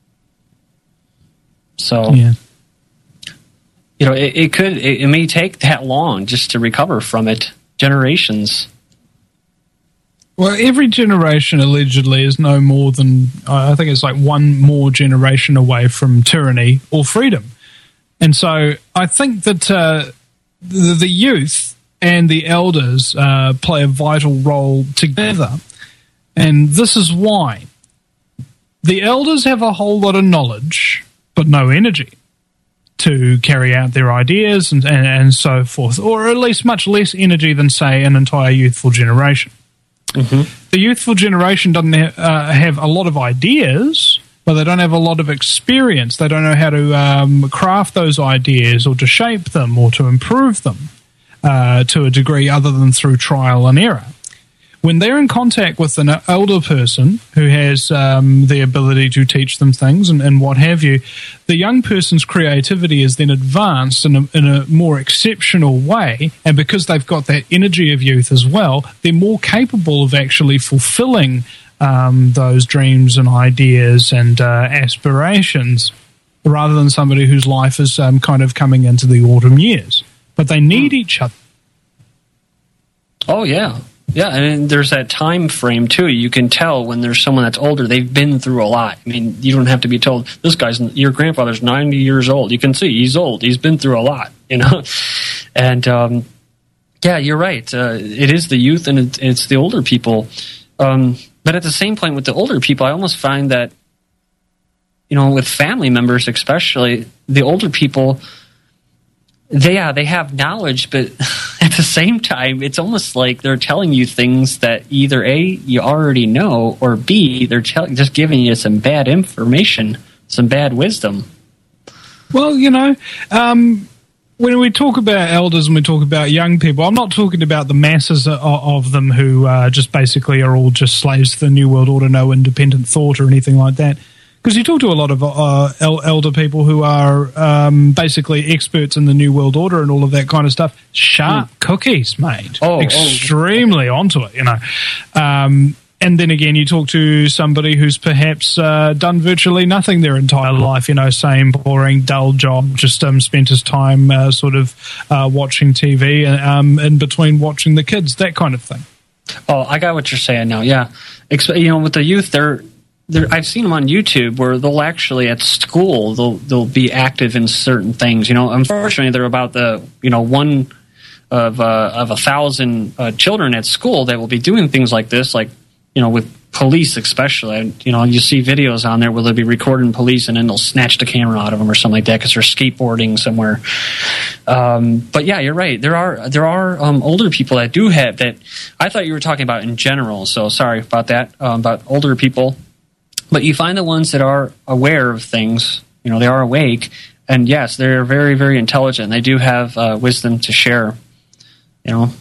So, yeah. you know, it, it could, it, it may take that long just to recover from it. Generations. Well, every generation allegedly is no more than, I think it's like one more generation away from tyranny or freedom. And so I think that uh, the, the youth and the elders uh, play a vital role together. And this is why. The elders have a whole lot of knowledge, but no energy to carry out their ideas and, and, and so forth, or at least much less energy than, say, an entire youthful generation. Mm-hmm. The youthful generation doesn't ha- uh, have a lot of ideas, but they don't have a lot of experience. They don't know how to um, craft those ideas or to shape them or to improve them uh, to a degree other than through trial and error. When they're in contact with an older person who has um, the ability to teach them things and, and what have you, the young person's creativity is then advanced in a, in a more exceptional way, and because they've got that energy of youth as well, they're more capable of actually fulfilling Um, those dreams and ideas and uh, aspirations, rather than somebody whose life is um, kind of coming into the autumn years. But they need each other. Oh, yeah. Yeah, and there's that time frame, too. You can tell when there's someone that's older, they've been through a lot. I mean, you don't have to be told, this guy's, your grandfather's ninety years old. You can see he's old. He's been through a lot, you know? And, um, yeah, you're right. Uh, it is the youth and it, it's the older people. Um But at the same point, with the older people, I almost find that, you know, with family members especially, the older people, They, yeah, they have knowledge, but at the same time, it's almost like they're telling you things that either A, you already know, or B, they're tell- just giving you some bad information, some bad wisdom. Well, you know, um, when we talk about elders and we talk about young people, I'm not talking about the masses of, of them who uh, just basically are all just slaves to the New World Order, no independent thought or anything like that. Because you talk to a lot of uh, el- elder people who are um, basically experts in the New World Order and all of that kind of stuff. Sharp mm. cookies, mate. Oh, Extremely oh. onto it, you know. Um, and then again, you talk to somebody who's perhaps uh, done virtually nothing their entire life, you know, same boring, dull job, just um, spent his time uh, sort of uh, watching T V um, in between watching the kids, that kind of thing. Oh, I got what you're saying now, yeah. Exp- you know, with the youth, they're... There, I've seen them on YouTube where they'll actually at school they'll they'll be active in certain things. You know, unfortunately, they're about the you know one of uh, of a thousand uh, children at school that will be doing things like this, like you know with police especially. You know, you see videos on there where they'll be recording police and then they'll snatch the camera out of them or something like that because they're skateboarding somewhere. Um, but yeah, you're right. There are there are um, older people that do have that. I thought you were talking about in general. So sorry about that. Um, about older people. But you find the ones that are aware of things, you know, they are awake, and yes, they're very, very intelligent. They do have uh, wisdom to share, you know.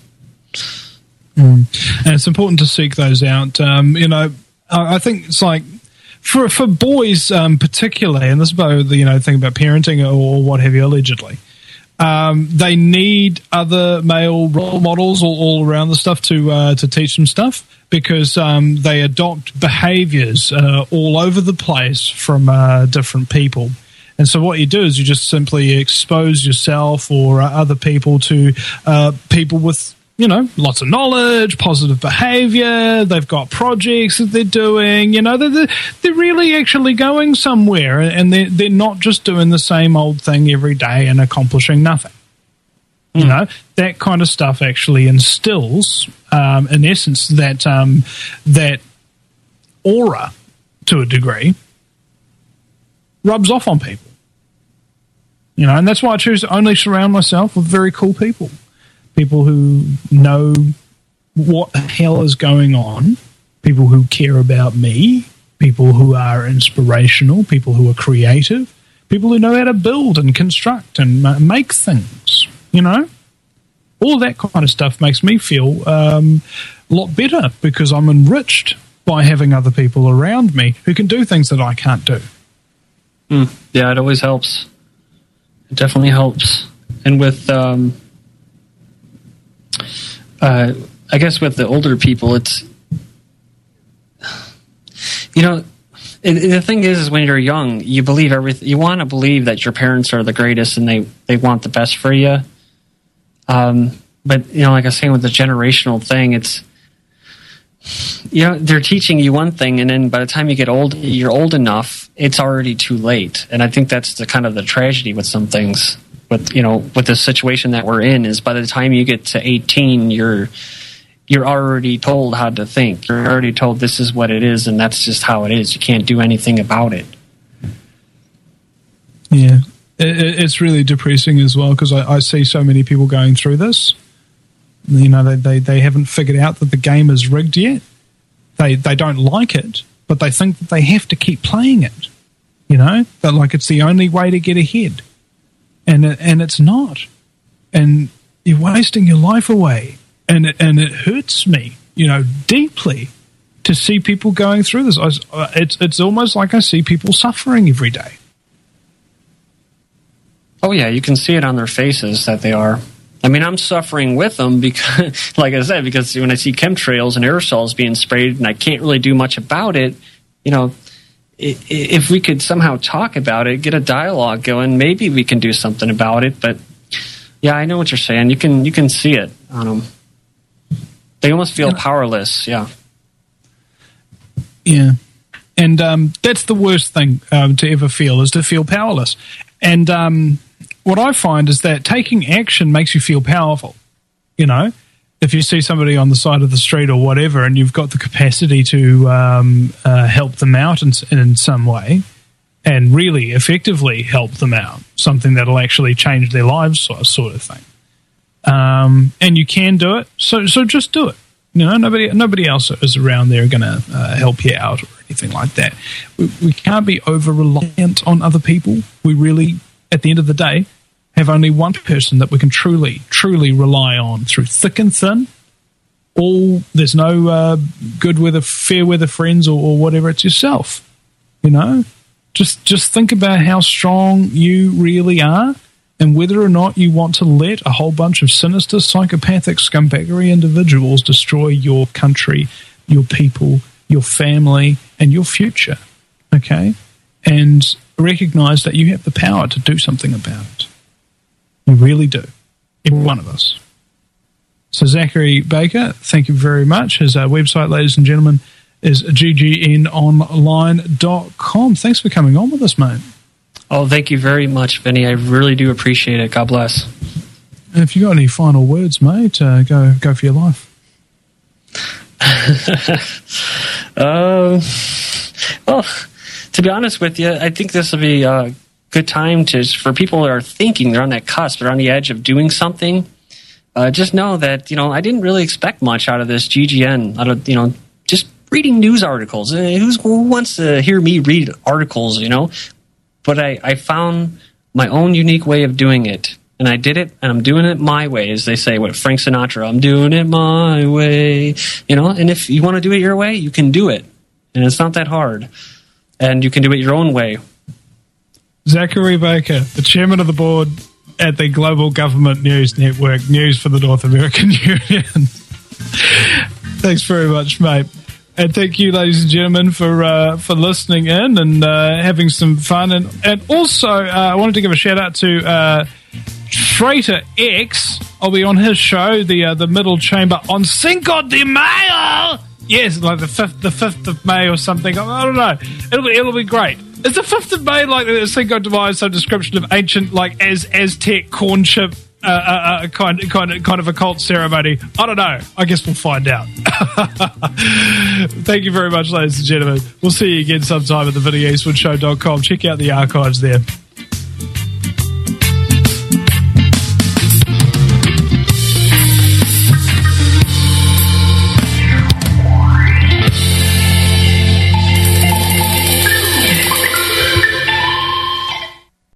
Mm. And it's important to seek those out. Um, you know, I think it's like, for for boys um, particularly, and this is about the, you know, thing about parenting or what have you, allegedly, um, they need other male role models all, all around the stuff to uh, to teach them stuff. Because um, they adopt behaviors uh, all over the place from uh, different people. And so what you do is you just simply expose yourself or uh, other people to uh, people with, you know, lots of knowledge, positive behavior, they've got projects that they're doing, you know, they're, they're really actually going somewhere and they're, they're not just doing the same old thing every day and accomplishing nothing. You know, that kind of stuff actually instills, um, in essence, that um, that aura, to a degree, rubs off on people. You know, and that's why I choose to only surround myself with very cool people. People who know what the hell is going on, people who care about me, people who are inspirational, people who are creative, people who know how to build and construct and uh, make things. You know, all that kind of stuff makes me feel um, a lot better because I'm enriched by having other people around me who can do things that I can't do. Mm, yeah, it always helps. It definitely helps. And with, um, uh, I guess with the older people, it's, you know, it, the thing is, is when you're young, you believe everything. You want to believe that your parents are the greatest and they, they want the best for you. Um, but, you know, like I was saying with the generational thing, it's, you know, they're teaching you one thing, and then by the time you get old, you're old enough, it's already too late. And I think that's the kind of the tragedy with some things, with, you know, with the situation that we're in, is by the time you get to eighteen, you're, you're already told how to think. You're already told this is what it is, and that's just how it is. You can't do anything about it. Yeah. It's really depressing as well because I, I see so many people going through this. You know, they, they, they haven't figured out that the game is rigged yet. They they don't like it, but they think that they have to keep playing it. You know, that like it's the only way to get ahead, and it, and it's not. And you're wasting your life away, and it, and it hurts me, you know, deeply to see people going through this. I, it's it's almost like I see people suffering every day. Oh, yeah, you can see it on their faces that they are. I mean, I'm suffering with them because, like I said, because when I see chemtrails and aerosols being sprayed and I can't really do much about it, you know, if we could somehow talk about it, get a dialogue going, maybe we can do something about it. But, yeah, I know what you're saying. You can you can see it on them. They almost feel powerless, yeah. Yeah. And um, that's the worst thing um, to ever feel, is to feel powerless. And um, what I find is that taking action makes you feel powerful. You know, if you see somebody on the side of the street or whatever, and you've got the capacity to um, uh, help them out in, in some way, and really effectively help them out, something that'll actually change their lives, sort of, sort of thing. Um, and you can do it, so so just do it. You know, nobody nobody else is around there going to uh, help you out or anything like that. We, we can't be over reliant on other people. We really, at the end of the day, have only one person that we can truly, truly rely on through thick and thin. All there's no uh, good weather, fair weather friends or, or whatever. It's yourself. You know, just just think about how strong you really are, and whether or not you want to let a whole bunch of sinister, psychopathic, scumbaggery individuals destroy your country, your people, your family, and your future. Okay, and recognize that you have the power to do something about it. We really do. Every one of us. So Zachary Baker, thank you very much. His uh, website, ladies and gentlemen, is g g n online dot com. Thanks for coming on with us, mate. Oh, thank you very much, Vinny. I really do appreciate it. God bless. And if you got any final words, mate, uh, go go for your life. uh, well, to be honest with you, I think this will be a good time to for people that are thinking they're on that cusp, they're on the edge of doing something. Uh, just know that, you know, I didn't really expect much out of this G G N. Out of, you know, just reading news articles. Uh, who's, who wants to hear me read articles, you know? But I, I found my own unique way of doing it. And I did it, and I'm doing it my way, as they say with Frank Sinatra. I'm doing it my way. You know, and if you want to do it your way, you can do it. And it's not that hard. And you can do it your own way. Zachary Baker, the chairman of the board at the Global Government News Network, News for the North American Union. Thanks very much, mate. And thank you, ladies and gentlemen, for uh, for listening in and uh, having some fun. And, and also, uh, I wanted to give a shout-out to uh, Traitor X. I'll be on his show, the uh, the Middle Chamber, on Cinco de Mayo. Yes, like the fifth, the fifth of May or something. I don't know. It'll be it'll be great. Is the fifth of May like the Cinco de Mayo some description of ancient, like as Aztec corn chip uh, uh, uh, kind kind of kind of a cult ceremony? I don't know. I guess we'll find out. Thank you very much, ladies and gentlemen. We'll see you again sometime at the vinny eastwood show dot com. Check out the archives there.